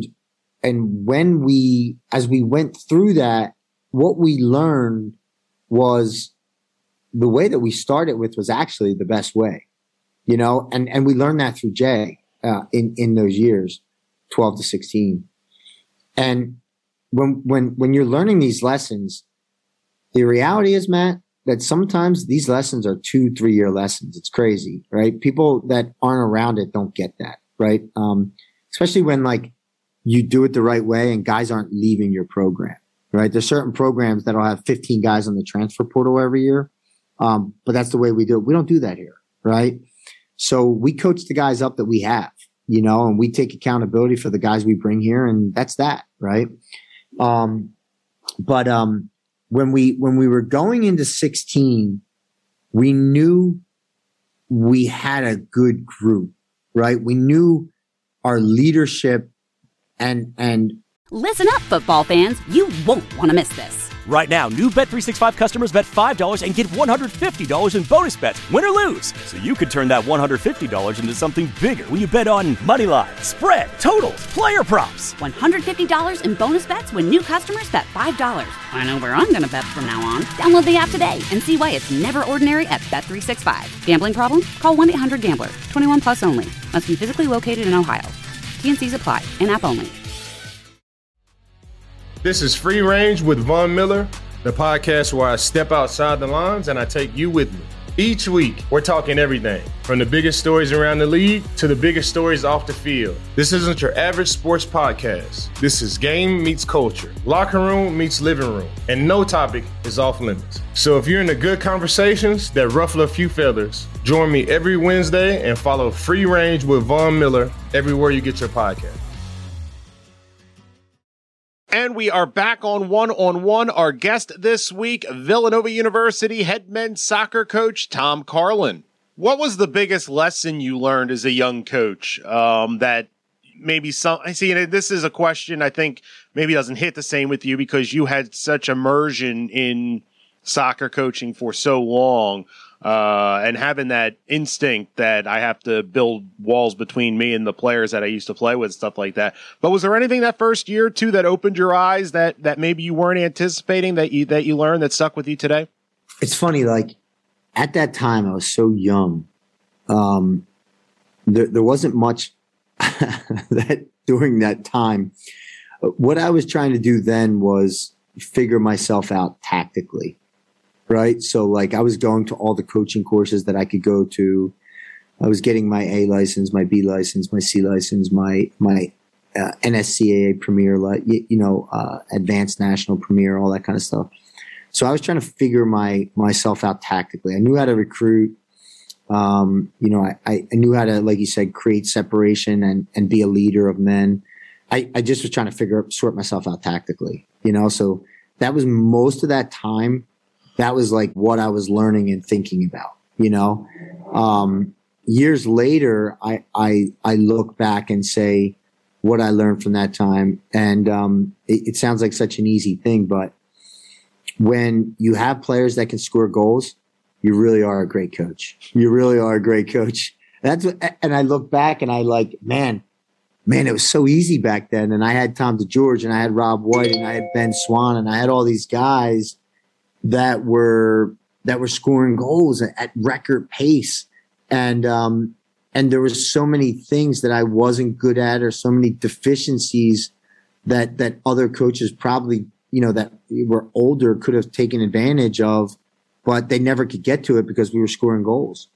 as we went through that, what we learned was the way that we started with was actually the best way, and we learned that through Jay in those years, 12 to 16. And when you're learning these lessons, the reality is, Matt, that sometimes these lessons are 2-3 year lessons. It's crazy, right? People that aren't around it don't get that, right? Especially when like you do it the right way and guys aren't leaving your program, right? There's certain programs that'll have 15 guys on the transfer portal every year. But that's the way we do it. We don't do that here, right? So we coach the guys up that we have, and we take accountability for the guys we bring here, and that's that, right? But when we were going into 16, we knew we had a good group, right? We knew our leadership and Listen up, football fans. You won't want to miss this. Right now, new Bet365 customers bet $5 and get $150 in bonus bets, win or lose. So you could turn that $150 into something bigger when you bet on money line, spread, totals, player props. $150 in bonus bets when new customers bet $5. I know where I'm going to bet from now on. Download the app today and see why it's never ordinary at Bet365. Gambling problem? Call 1-800-GAMBLER. 21 plus only. Must be physically located in Ohio. T&Cs apply. In-app only. This is Free Range with Von Miller, the podcast where I step outside the lines and I take you with me. Each week, we're talking everything from the biggest stories around the league to the biggest stories off the field. This isn't your average sports podcast. This is game meets culture, locker room meets living room, and no topic is off limits. So if you're into good conversations that ruffle a few feathers, join me every Wednesday and follow Free Range with Von Miller everywhere you get your podcast. And we are back on one-on-one. Our guest this week, Villanova University head men's soccer coach Tom Carlin. What was the biggest lesson you learned as a young coach that maybe I see, and this is a question I think maybe doesn't hit the same with you because you had such immersion in soccer coaching for so long, and having that instinct that I have to build walls between me and the players that I used to play with, stuff like that. But was there anything that first year or two that opened your eyes that maybe you weren't anticipating that you learned that stuck with you today? It's funny, like at that time I was so young. There wasn't much that during that time. What I was trying to do then was figure myself out tactically. Right. So like I was going to all the coaching courses that I could go to. I was getting my A license, my B license, my C license, my NSCAA Premier, Advanced National Premier, all that kind of stuff. So I was trying to figure myself out tactically. I knew how to recruit. I knew how to, like you said, create separation and be a leader of men. I just was trying to sort myself out tactically, so that was most of that time. That was like what I was learning and thinking about, years later, I look back and say what I learned from that time. And it sounds like such an easy thing, but when you have players that can score goals, you really are a great coach. You really are a great coach. And I look back and I like, man, it was so easy back then. And I had Tom DeGeorge and I had Rob White and I had Ben Swan and I had all these guys that were scoring goals at record pace. And there was so many things that I wasn't good at or so many deficiencies that other coaches probably, that were older could have taken advantage of, but they never could get to it because we were scoring goals,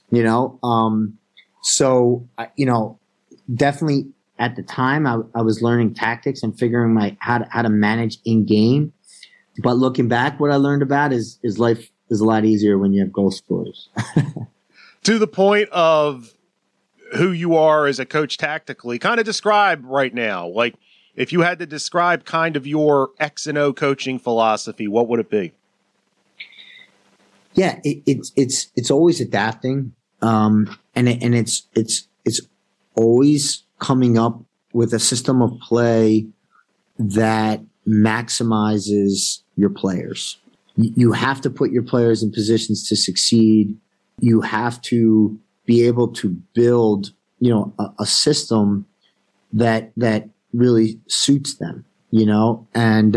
So, definitely at the time I was learning tactics and figuring how to manage in game. But looking back, what I learned about is life is a lot easier when you have goal scorers. To the point of who you are as a coach tactically, kind of describe right now, like if you had to describe kind of your X and O coaching philosophy, what would it be? Yeah, it's always adapting, and it's always coming up with a system of play that maximizes your players. You have to put your players in positions to succeed. You have to be able to build, a system that really suits them, and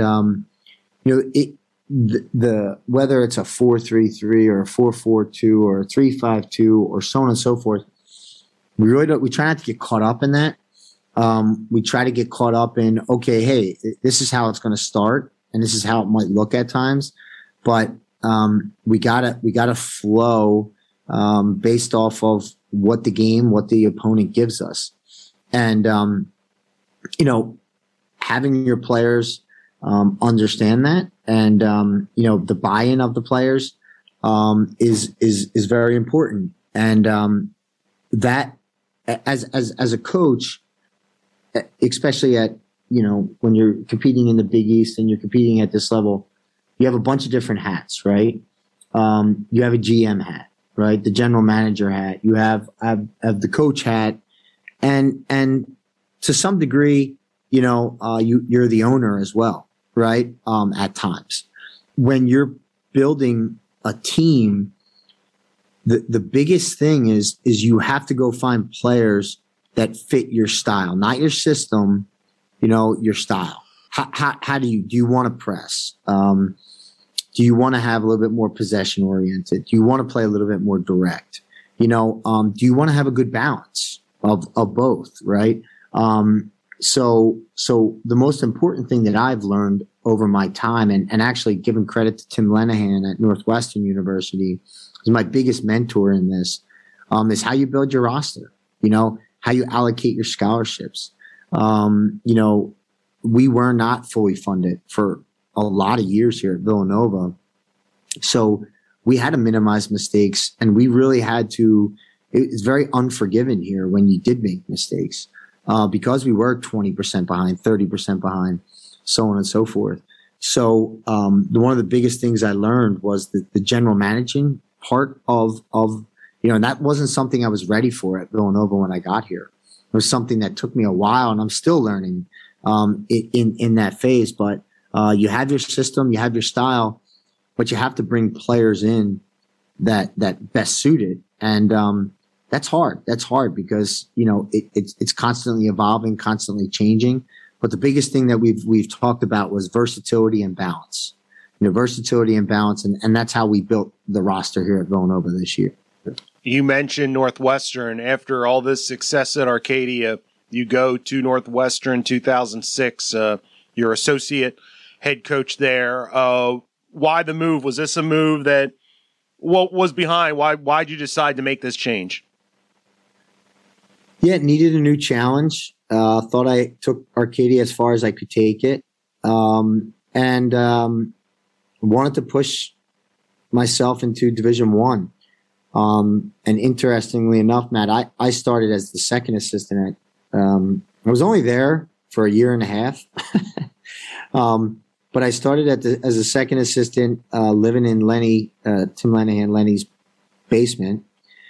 whether it's a 4-3-3 or a 4-4-2 or a 3-5-2 or so on and so forth, we try not to get caught up in that. We try to get caught up in, okay, hey, this is how it's going to start and this is how it might look at times, but we gotta flow based off of what the opponent gives us, and having your players understand that, and the buy-in of the players is very important. And that, as a coach, especially at, when you're competing in the Big East and you're competing at this level, you have a bunch of different hats, right? You have a GM hat, right? The general manager hat. You have the coach hat, and to some degree, you're the owner as well, right? At times, when you're building a team, the biggest thing is you have to go find players that fit your style, not your system, your style. How do you want to press? Do you want to have a little bit more possession oriented? Do you want to play a little bit more direct? Do you want to have a good balance of both, right? So the most important thing that I've learned over my time, and actually giving credit to Tim Lenahan at Northwestern University, who's my biggest mentor in this, is how you build your roster, how you allocate your scholarships. We were not fully funded for a lot of years here at Villanova. So we had to minimize mistakes, and we really had to, it's very unforgiving here when you did make mistakes, because we were 20% behind, 30% behind, so on and so forth. So one of the biggest things I learned was the general managing part of and that wasn't something I was ready for at Villanova when I got here. It was something that took me a while, and I'm still learning in that phase. But you have your system, you have your style, but you have to bring players in that best suited, and that's hard. That's hard because it's constantly evolving, constantly changing. But the biggest thing that we've talked about was versatility and balance. Versatility and balance, and that's how we built the roster here at Villanova this year. You mentioned Northwestern. After all this success at Arcadia, you go to Northwestern 2006. You're associate head coach there. Why the move? Was this a move that what was behind? Why'd you decide to make this change? Yeah, it needed a new challenge. Thought I took Arcadia as far as I could take it. And wanted to push myself into Division I. And interestingly enough, Matt, I started as the second assistant at, I was only there for a year and a half. But I started as a second assistant, living in Tim Lenahan, basement,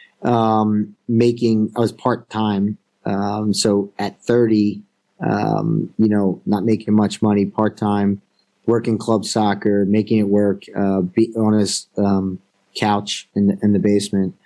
I was part-time. So at 30, not making much money, part-time, working club soccer, making it work, be on his, couch in the basement,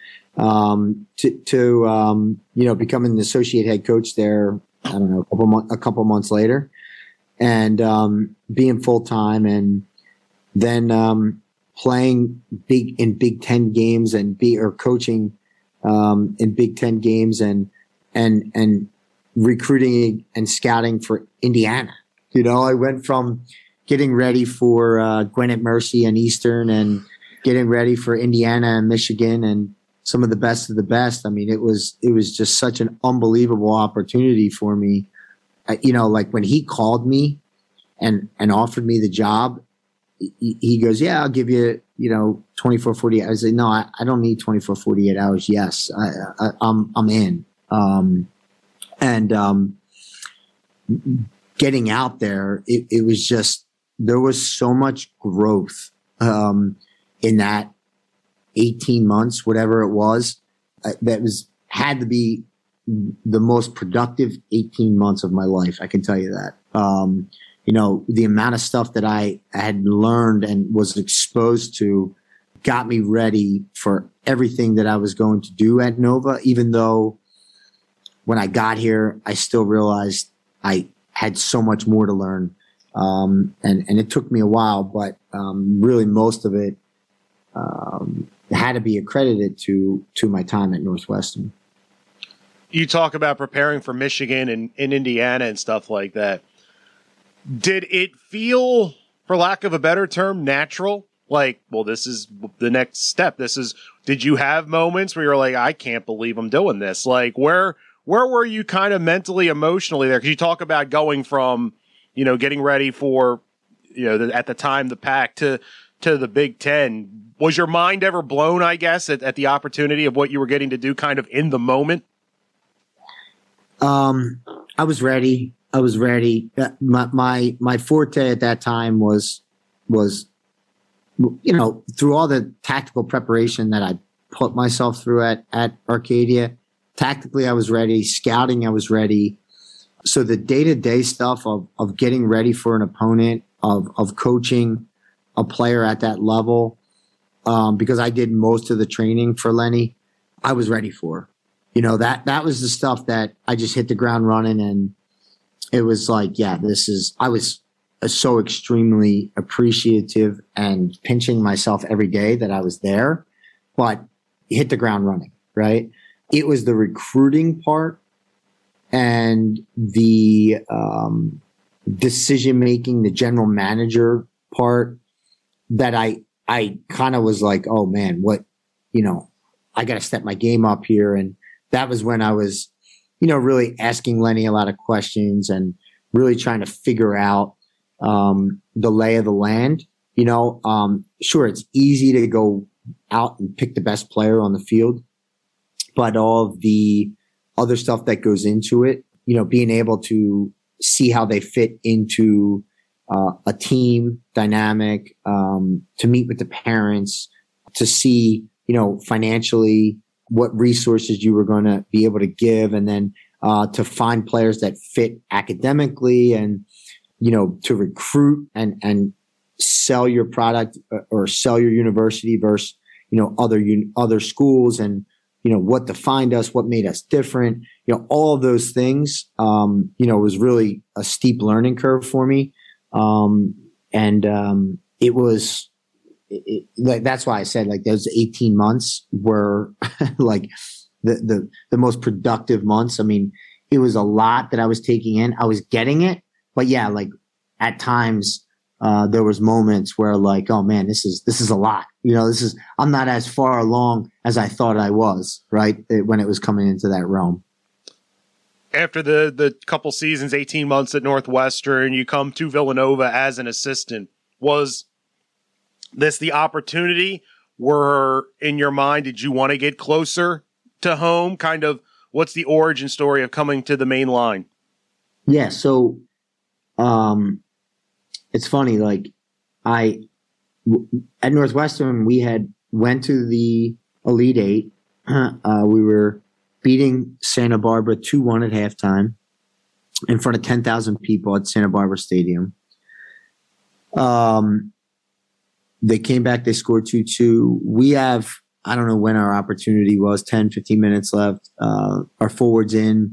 to becoming the associate head coach there. I don't know, a couple months later, and being full time, and then playing in Big Ten games or coaching in Big Ten games, and recruiting and scouting for Indiana. I went from getting ready for Gwinnett Mercy and Eastern, and getting ready for Indiana and Michigan and some of the best of the best. I mean, it was just such an unbelievable opportunity for me. Like when he called me and offered me the job, he goes, "Yeah, I'll give you, 24, 48." I said, "No, I don't need 24, 48 hours. Yes, I'm in." Getting out there, it was just, there was so much growth in that 18 months, whatever it was, had to be the most productive 18 months of my life. I can tell you that. The amount of stuff that I had learned and was exposed to got me ready for everything that I was going to do at Nova, even though when I got here, I still realized I had so much more to learn. And it took me a while, but really most of it had to be accredited to my time at Northwestern. You talk about preparing for Michigan and in Indiana and stuff like that. Did it feel, for lack of a better term, natural? Like, well, this is the next step. Did you have moments where you're like, I can't believe I'm doing this? Like, where were you kind of mentally, emotionally there? Because you talk about going from, getting ready for, at the time, the Pac to the Big Ten. Was your mind ever blown, I guess, at the opportunity of what you were getting to do kind of in the moment? I was ready. My forte at that time was, through all the tactical preparation that I put myself through at Arcadia, tactically I was ready. Scouting, I was ready. So the day-to-day stuff of getting ready for an opponent, of coaching a player at that level, because I did most of the training for Lenny, I was ready for. That was the stuff that I just hit the ground running, and it was like, I was so extremely appreciative and pinching myself every day that I was there, but hit the ground running, right? It was the recruiting part and the decision making, the general manager part that I kind of was like, oh man, I got to step my game up here. And that was when I was, really asking Lenny a lot of questions and really trying to figure out the lay of the land. Sure, it's easy to go out and pick the best player on the field, but all of the other stuff that goes into it, being able to see how they fit into a team dynamic, to meet with the parents, to see, financially what resources you were going to be able to give, and then to find players that fit academically, and to recruit and sell your product or sell your university versus other schools, and what defined us, what made us different, all of those things was really a steep learning curve for me, it was. That's why I said like those 18 months were like the most productive months. I mean, it was a lot that I was taking in. I was getting it, but yeah, like at times there was moments where like, oh man, this is a lot. I'm not as far along as I thought I was, right? When it was coming into that realm. After the couple seasons, 18 months at Northwestern, you come to Villanova as an assistant. Was this the opportunity? Were in your mind, did you want to get closer to home? Kind of, what's the origin story of coming to the main line? Yeah, so it's funny. Like at Northwestern, we had went to the Elite Eight. We were beating Santa Barbara 2-1 at halftime in front of 10,000 people at Santa Barbara Stadium. They came back, they scored 2-2. We have, I don't know when our opportunity was, 10, 15 minutes left. Our forward's in.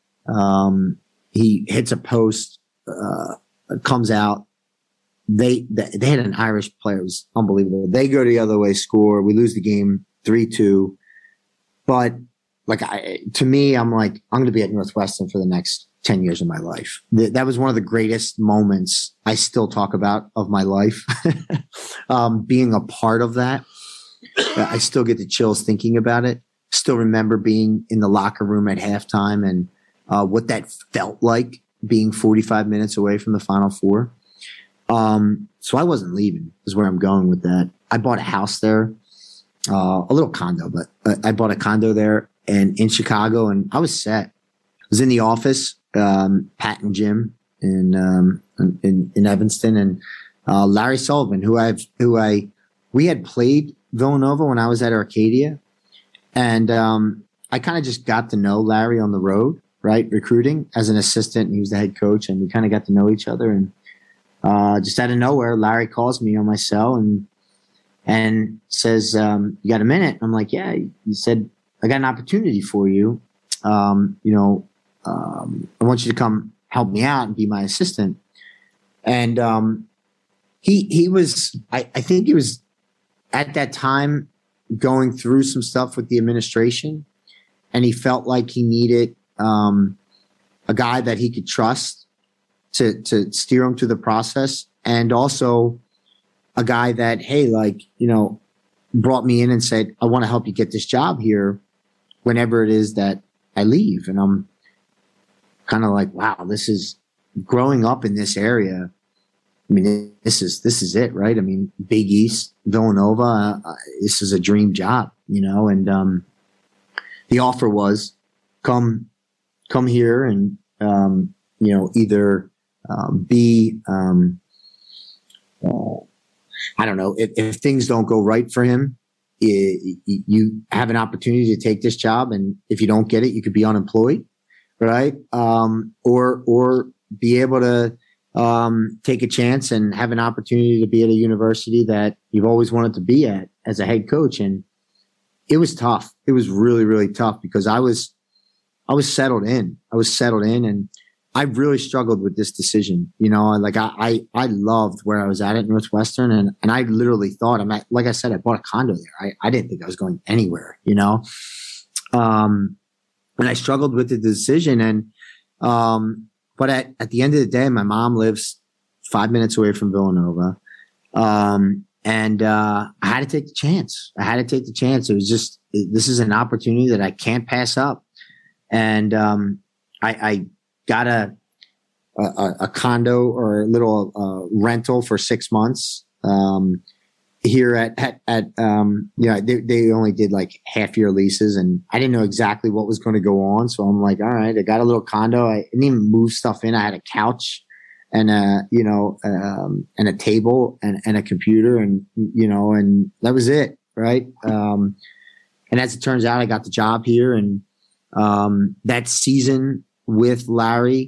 He hits a post, comes out. They had an Irish player. It was unbelievable. They go the other way, score. We lose the game 3-2. But like to me, I'm like, I'm going to be at Northwestern for the next 10 years of my life. That was one of the greatest moments I still talk about of my life. Being a part of that. I still get the chills thinking about it. Still remember being in the locker room at halftime and what that felt like, being 45 minutes away from the Final Four. So I wasn't leaving is where I'm going with that. I bought a house there, a little condo, but I bought a condo there and in Chicago, and I was set. I was in the office, Pat and Jim in Evanston, and Larry Sullivan, we had played Villanova when I was at Arcadia, and I kind of just got to know Larry on the road, right, recruiting as an assistant, and he was the head coach, and we kind of got to know each other. And just out of nowhere, Larry calls me on my cell and says, "You got a minute?" I'm like, "Yeah." He said, "I got an opportunity for you. I want you to come help me out and be my assistant." And he was, I think he was at that time going through some stuff with the administration, and he felt like he needed a guy that he could trust to steer him through the process, and also a guy that, hey, brought me in and said, "I want to help you get this job here whenever it is that I leave." And I'm kind of like, wow, this is growing up in this area. I mean, this is it, right? I mean, Big East, Villanova, this is a dream job, and the offer was come here and, either be, I don't know, if things don't go right for him, you have an opportunity to take this job. And if you don't get it, you could be unemployed, right? Or be able to take a chance and have an opportunity to be at a university that you've always wanted to be at as a head coach. And it was tough. It was really, really tough because I was settled in. And I really struggled with this decision. Like I loved where I was at Northwestern, and I literally thought, like I said, I bought a condo there. I didn't think I was going anywhere, and I struggled with the decision. And, but at the end of the day, my mom lives 5 minutes away from Villanova. And I had to take the chance. It was just, this is an opportunity that I can't pass up. And, I got a condo or a little rental for 6 months here at they only did like half year leases, and I didn't know exactly what was going to go on. So I'm like, all right, I got a little condo. I didn't even move stuff in. I had a couch and and a table and a computer, and and that was it, right? And as it turns out, I got the job here, and that season with Larry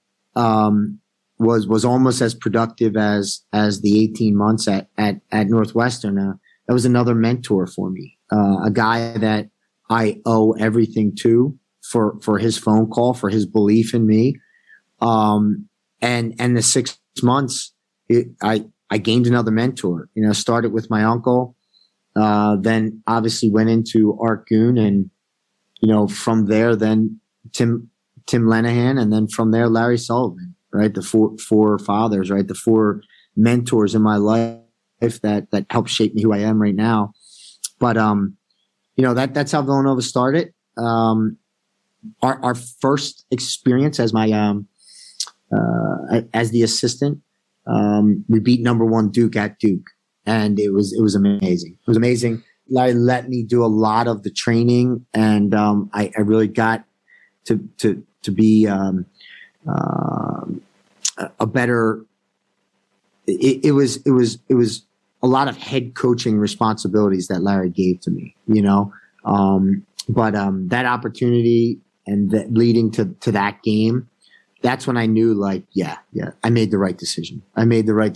was almost as productive as the 18 months at Northwestern. That was another mentor for me, a guy that I owe everything to for his phone call, for his belief in me. And the 6 months, I gained another mentor. Started with my uncle, then obviously went into Art Goon, and from there, then Tim Lenahan, and then from there, Larry Sullivan, right? The four fathers, right? The four mentors in my life that helped shape me who I am right now. But, that's how Villanova started. Our first experience as my, as the assistant, we beat number 1 Duke at Duke, and it was amazing. It was amazing. Larry let me do a lot of the training, and, I really got to be a better. It was a lot of head coaching responsibilities that Larry gave to me, but that opportunity and that leading to that game, that's when I knew, like, yeah, I made the right decision. And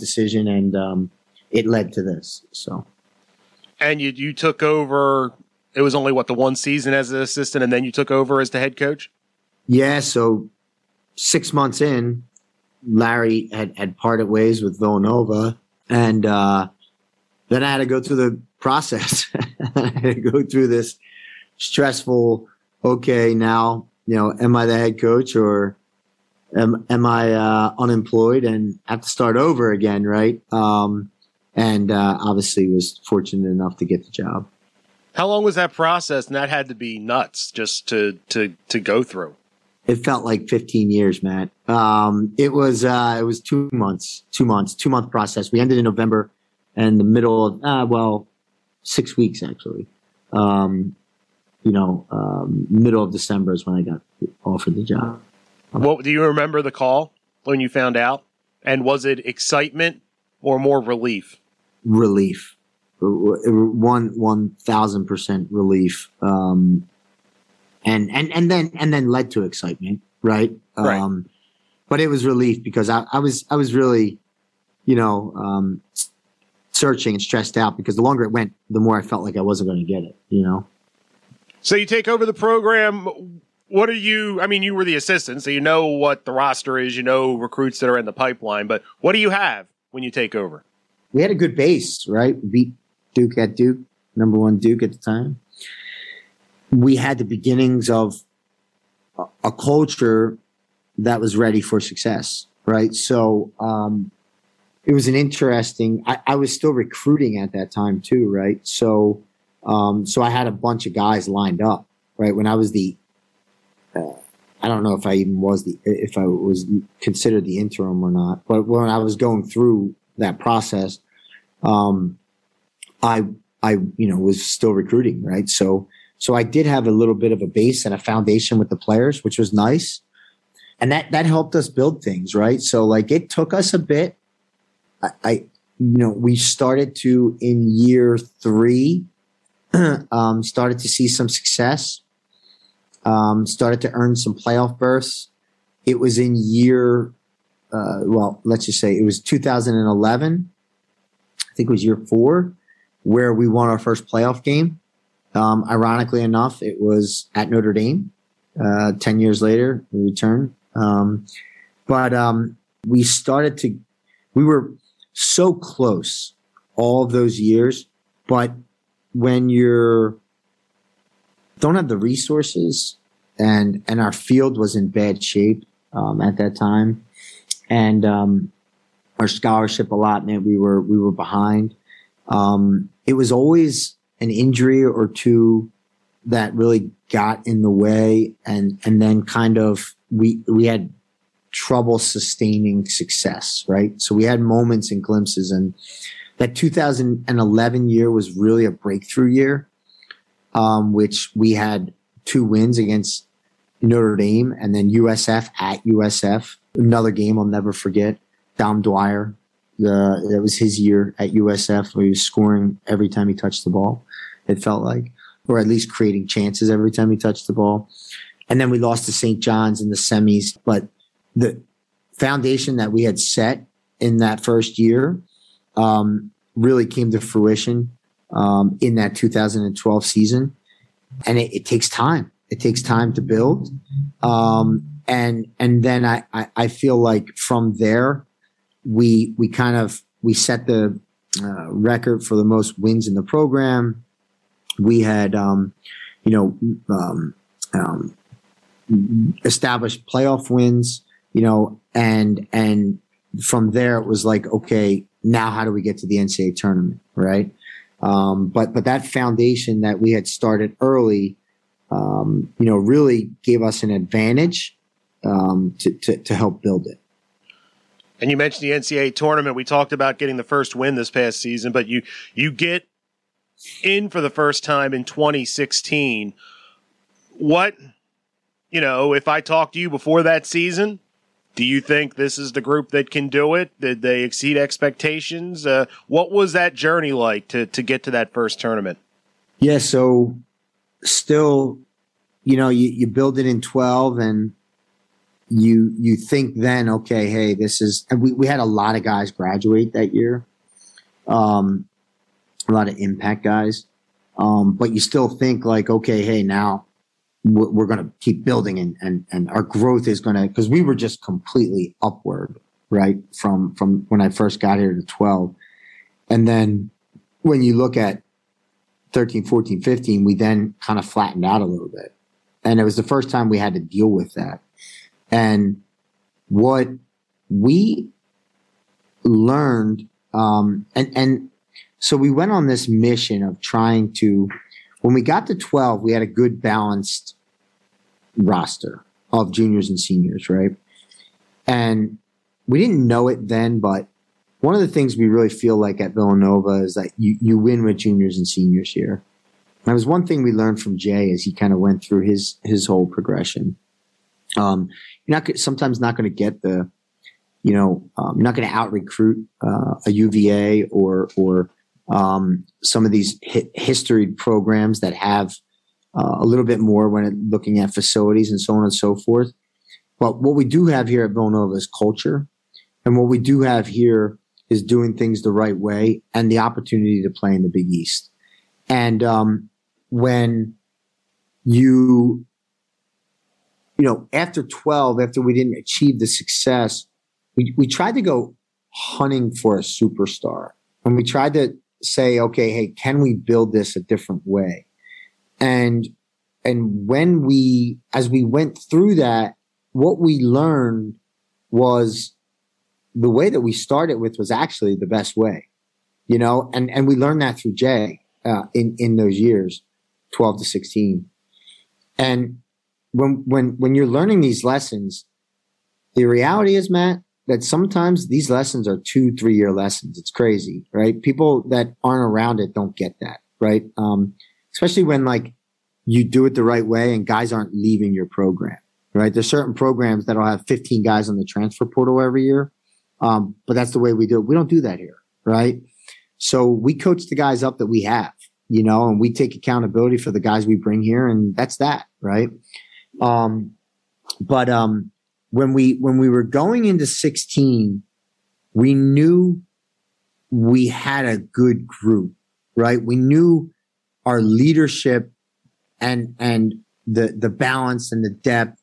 it led to this. So, and you took over. It was only the one season as an assistant, and then you took over as the head coach. Yeah, so 6 months in, Larry had parted ways with Villanova, and then I had to go through the process. I had to go through this stressful, okay, now, am I the head coach, or am I unemployed and have to start over again, right? And obviously was fortunate enough to get the job. How long was that process? And that had to be nuts just to go through. It felt like 15 years, Matt. It was 2 months, 2-month process. We ended in November, and the middle of 6 weeks actually. Middle of December is when I got offered the job. What do you remember the call when you found out? And was it excitement or more relief? Relief. 1,000% relief. And then led to excitement, right? Right. But it was relief because I was really, searching and stressed out, because the longer it went, the more I felt like I wasn't going to get it, So you take over the program. What are you? I mean, you were the assistant, so you know what the roster is. You know recruits that are in the pipeline. But what do you have when you take over? We had a good base, right? We beat Duke at Duke, number 1 Duke at the time. We had the beginnings of a culture that was ready for success, right? So it was an interesting. I was still recruiting at that time too, right? So I had a bunch of guys lined up, right? When I was the I don't know if I was considered the interim or not, but when I was going through that process, I was still recruiting, right? So I did have a little bit of a base and a foundation with the players, which was nice. And that helped us build things, right? So like it took us a bit. We started to, in year 3, started to see some success, started to earn some playoff berths. It was in year, let's just say it was 2011. I think it was year 4 where we won our first playoff game. Ironically enough, it was at Notre Dame. 10 years later, we returned. We were so close all of those years, but when don't have the resources and our field was in bad shape, at that time, and, our scholarship allotment, we were behind. It was always an injury or two that really got in the way, and then kind of we had trouble sustaining success, right? So we had moments and glimpses, and that 2011 year was really a breakthrough year, which we had 2 wins against Notre Dame and then USF at USF. Another game I'll never forget. Dom Dwyer, that was his year at USF, where he was scoring every time he touched the ball, it felt like, or at least creating chances every time he touched the ball. And then we lost to St. John's in the semis. But the foundation that we had set in that first year really came to fruition in that 2012 season. And it takes time. It takes time to build. And then I feel like from there, we set the record for the most wins in the program. We had, established playoff wins, and from there it was like, okay, now how do we get to the NCAA tournament, right? But that foundation that we had started early, really gave us an advantage to help build it. And you mentioned the NCAA tournament. We talked about getting the first win this past season, but you get in for the first time in 2016. What, if I talked to you before that season, do you think this is the group that can do it? Did they exceed expectations? What was that journey like to get to that first tournament? Yeah, so still, you build it in 12 and you think then, okay, hey, this is, and we had a lot of guys graduate that year, a lot of impact guys, but you still think like, okay, hey, now we're going to keep building and our growth is going to, because we were just completely upward, right, from when I first got here to 12. And then when you look at 13, 14, 15, we then kind of flattened out a little bit. And it was the first time we had to deal with that. And what we learned, and so we went on this mission of trying to, when we got to 12, we had a good balanced roster of juniors and seniors, right? And we didn't know it then, but one of the things we really feel like at Villanova is that you win with juniors and seniors here. And that was one thing we learned from Jay as he kind of went through his whole progression. You're sometimes not going to get the, you're not going to out recruit a UVA or some of these history programs that have a little bit more when looking at facilities and so on and so forth. But what we do have here at Villanova is culture. And what we do have here is doing things the right way and the opportunity to play in the Big East. And when after 12, after we didn't achieve the success, we tried to go hunting for a superstar. And we tried to say, okay, hey, can we build this a different way? And as we went through that, what we learned was the way that we started with was actually the best way, and we learned that through Jay in those years, 12 to 16. And when you're learning these lessons, the reality is, Matt, that sometimes these lessons are 2-3 year lessons. It's crazy, right? People that aren't around it don't get that, right? Especially when like you do it the right way and guys aren't leaving your program, right? There's certain programs that'll have 15 guys on the transfer portal every year. But that's the way we do it. We don't do that here, right? So we coach the guys up that we have, and we take accountability for the guys we bring here, and that's that, right? When we were going into 16, we knew we had a good group, right? We knew our leadership and the balance and the depth.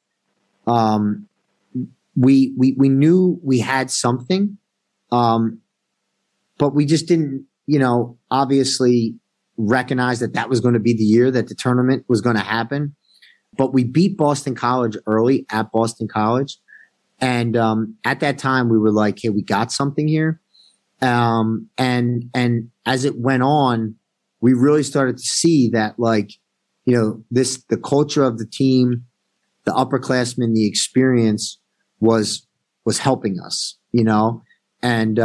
We knew we had something, but we just didn't, obviously recognize that was going to be the year that the tournament was going to happen. But we beat Boston College early at Boston College. And at that time, we were like, hey, we got something here. And as it went on, we really started to see that, like, the culture of the team, the upperclassmen, the experience was helping us, and,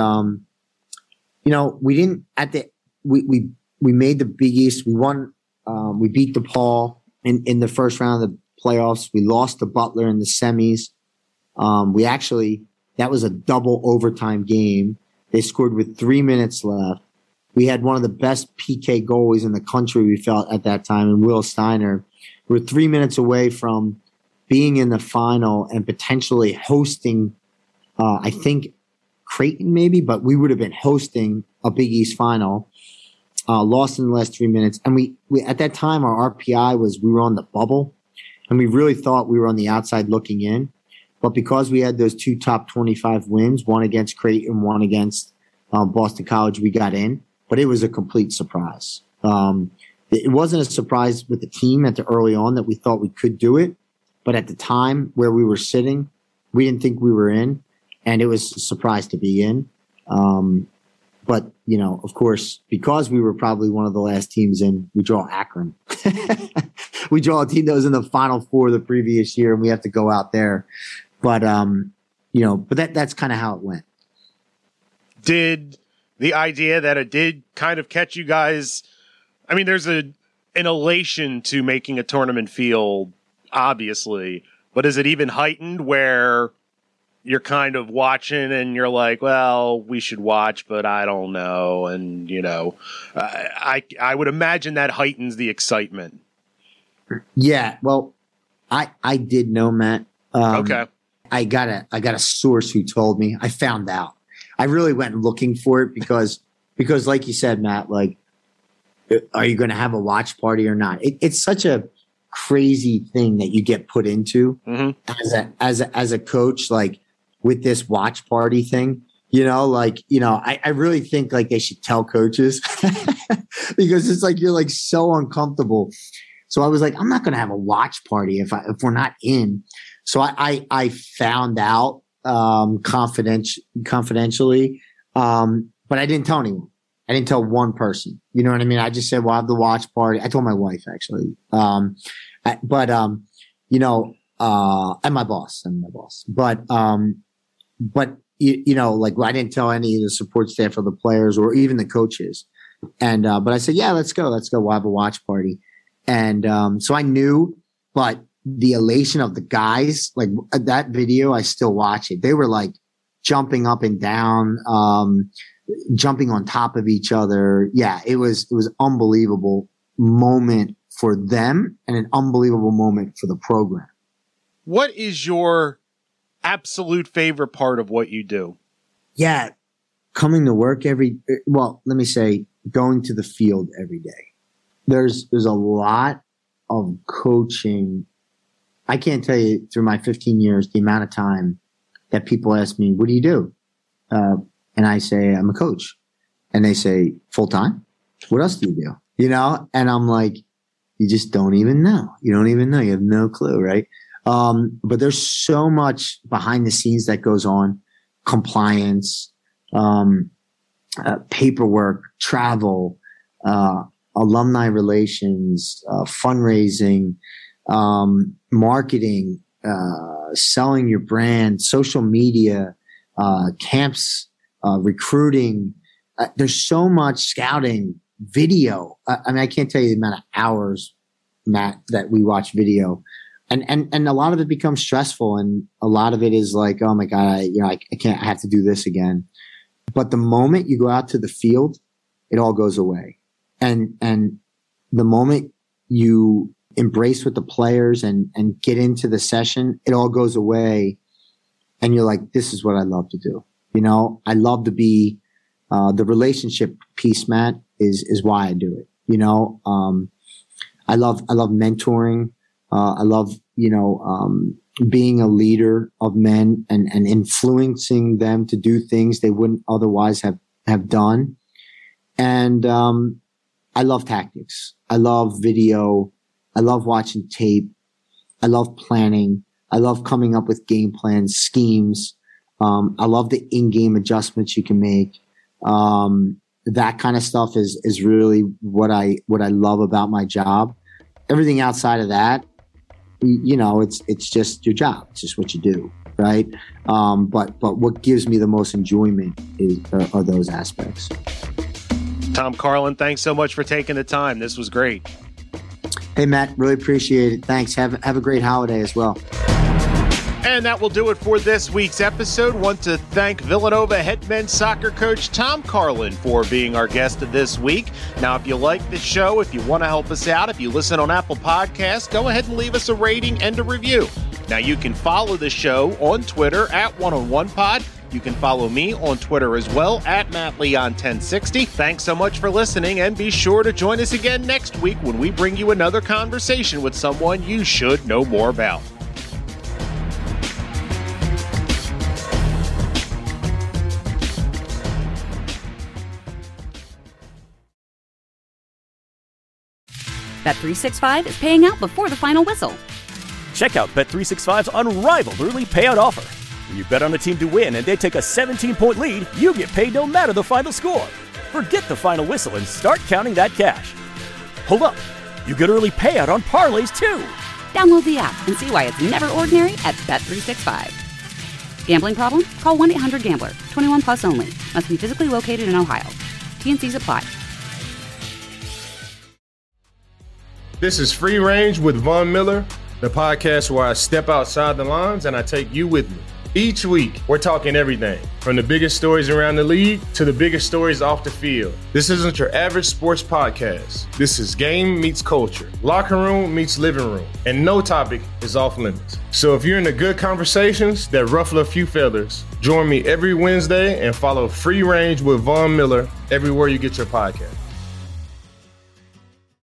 we didn't we made the Big East. We won, we beat DePaul in the first round of the playoffs. We lost to Butler in the semis. That was a double overtime game. They scored with 3 minutes left. We had one of the best PK goalies in the country, we felt at that time, in Will Steiner. We were 3 minutes away from being in the final and potentially hosting, I think, Creighton maybe, but we would have been hosting a Big East final. Lost in the last 3 minutes. And we at that time, our RPI was we were on the bubble, and we really thought we were on the outside looking in. But because we had those 2 top 25 wins, one against Creighton, one against Boston College, we got in. But it was a complete surprise. It wasn't a surprise with the team at the early on that we thought we could do it. But at the time where we were sitting, we didn't think we were in. And it was a surprise to be in. But, of course, because we were probably one of the last teams in, we draw Akron. We draw a team that was in the Final Four the previous year, and we have to go out there. But, but that's kind of how it went. Did the idea that it did kind of catch you guys? I mean, there's an elation to making a tournament field, obviously, but is it even heightened where you're kind of watching and you're like, well, we should watch, but I don't know. And, I would imagine that heightens the excitement. Yeah. Well, I did know, Matt. Okay. I got a source who told me. I found out. I really went looking for it because like you said, Matt, like, are you going to have a watch party or not? It's such a crazy thing that you get put into as a coach, like with this watch party thing, I really think like they should tell coaches because it's like, you're like so uncomfortable. So I was like, I'm not going to have a watch party if we're not in. So I found out, confidentially, but I didn't tell anyone. I didn't tell one person. You know what I mean? I just said, we'll have the watch party. I told my wife actually. And my boss, but like I didn't tell any of the support staff or the players or even the coaches. And, but I said, yeah, let's go. We'll have a watch party. And, so I knew, but the elation of the guys, like that video, I still watch it. They were like jumping up and down, jumping on top of each other. Yeah, it was unbelievable moment for them and an unbelievable moment for the program. What is your absolute favorite part of what you do? Yeah, coming to work let me say going to the field every day. There's a lot of coaching. I can't tell you through my 15 years, the amount of time that people ask me, what do you do? And I say, I'm a coach. And they say, full time? What else do you do? And I'm like, you just don't even know. You don't even know. You have no clue, right? But there's so much behind the scenes that goes on. Compliance, paperwork, travel, alumni relations, fundraising, marketing, selling your brand, social media, camps, recruiting. There's so much scouting, video. I mean, I can't tell you the amount of hours, Matt, that we watch video. And a lot of it becomes stressful, and a lot of it is like, oh my God, I can't, I have to do this again. But the moment you go out to the field, it all goes away. And the moment you embrace with the players and get into the session, it all goes away. And you're like, this is what I love to do. I love to be, the relationship piece, Matt, is why I do it. I love mentoring. I love, being a leader of men and influencing them to do things they wouldn't otherwise have done. And, I love tactics. I love video. I love watching tape. I love planning. I love coming up with game plans, schemes. I love the in-game adjustments you can make. That kind of stuff is really what I love about my job. Everything outside of that, it's just your job. It's just what you do, right? But what gives me the most enjoyment are those aspects. Tom Carlin, thanks so much for taking the time. This was great. Hey, Matt, really appreciate it. Thanks. Have a great holiday as well. And that will do it for this week's episode. Want to thank Villanova head men's soccer coach Tom Carlin for being our guest this week. Now, if you like the show, if you want to help us out, if you listen on Apple Podcasts, go ahead and leave us a rating and a review. Now, you can follow the show on Twitter at OneOnOnePod. You can follow me on Twitter as well at MattLeon1060. Thanks so much for listening, and be sure to join us again next week when we bring you another conversation with someone you should know more about. Bet365 is paying out before the final whistle. Check out Bet365's unrivaled early payout offer. When you bet on a team to win and they take a 17-point lead, you get paid no matter the final score. Forget the final whistle and start counting that cash. Hold up. You get early payout on parlays, too. Download the app and see why it's never ordinary at Bet365. Gambling problem? Call 1-800-GAMBLER. 21 plus only. Must be physically located in Ohio. T&Cs apply. This is Free Range with Von Miller, the podcast where I step outside the lines and I take you with me. Each week, we're talking everything from the biggest stories around the league to the biggest stories off the field. This isn't your average sports podcast. This is game meets culture, locker room meets living room, and no topic is off limits. So if you're into good conversations that ruffle a few feathers, join me every Wednesday and follow Free Range with Von Miller everywhere you get your podcast.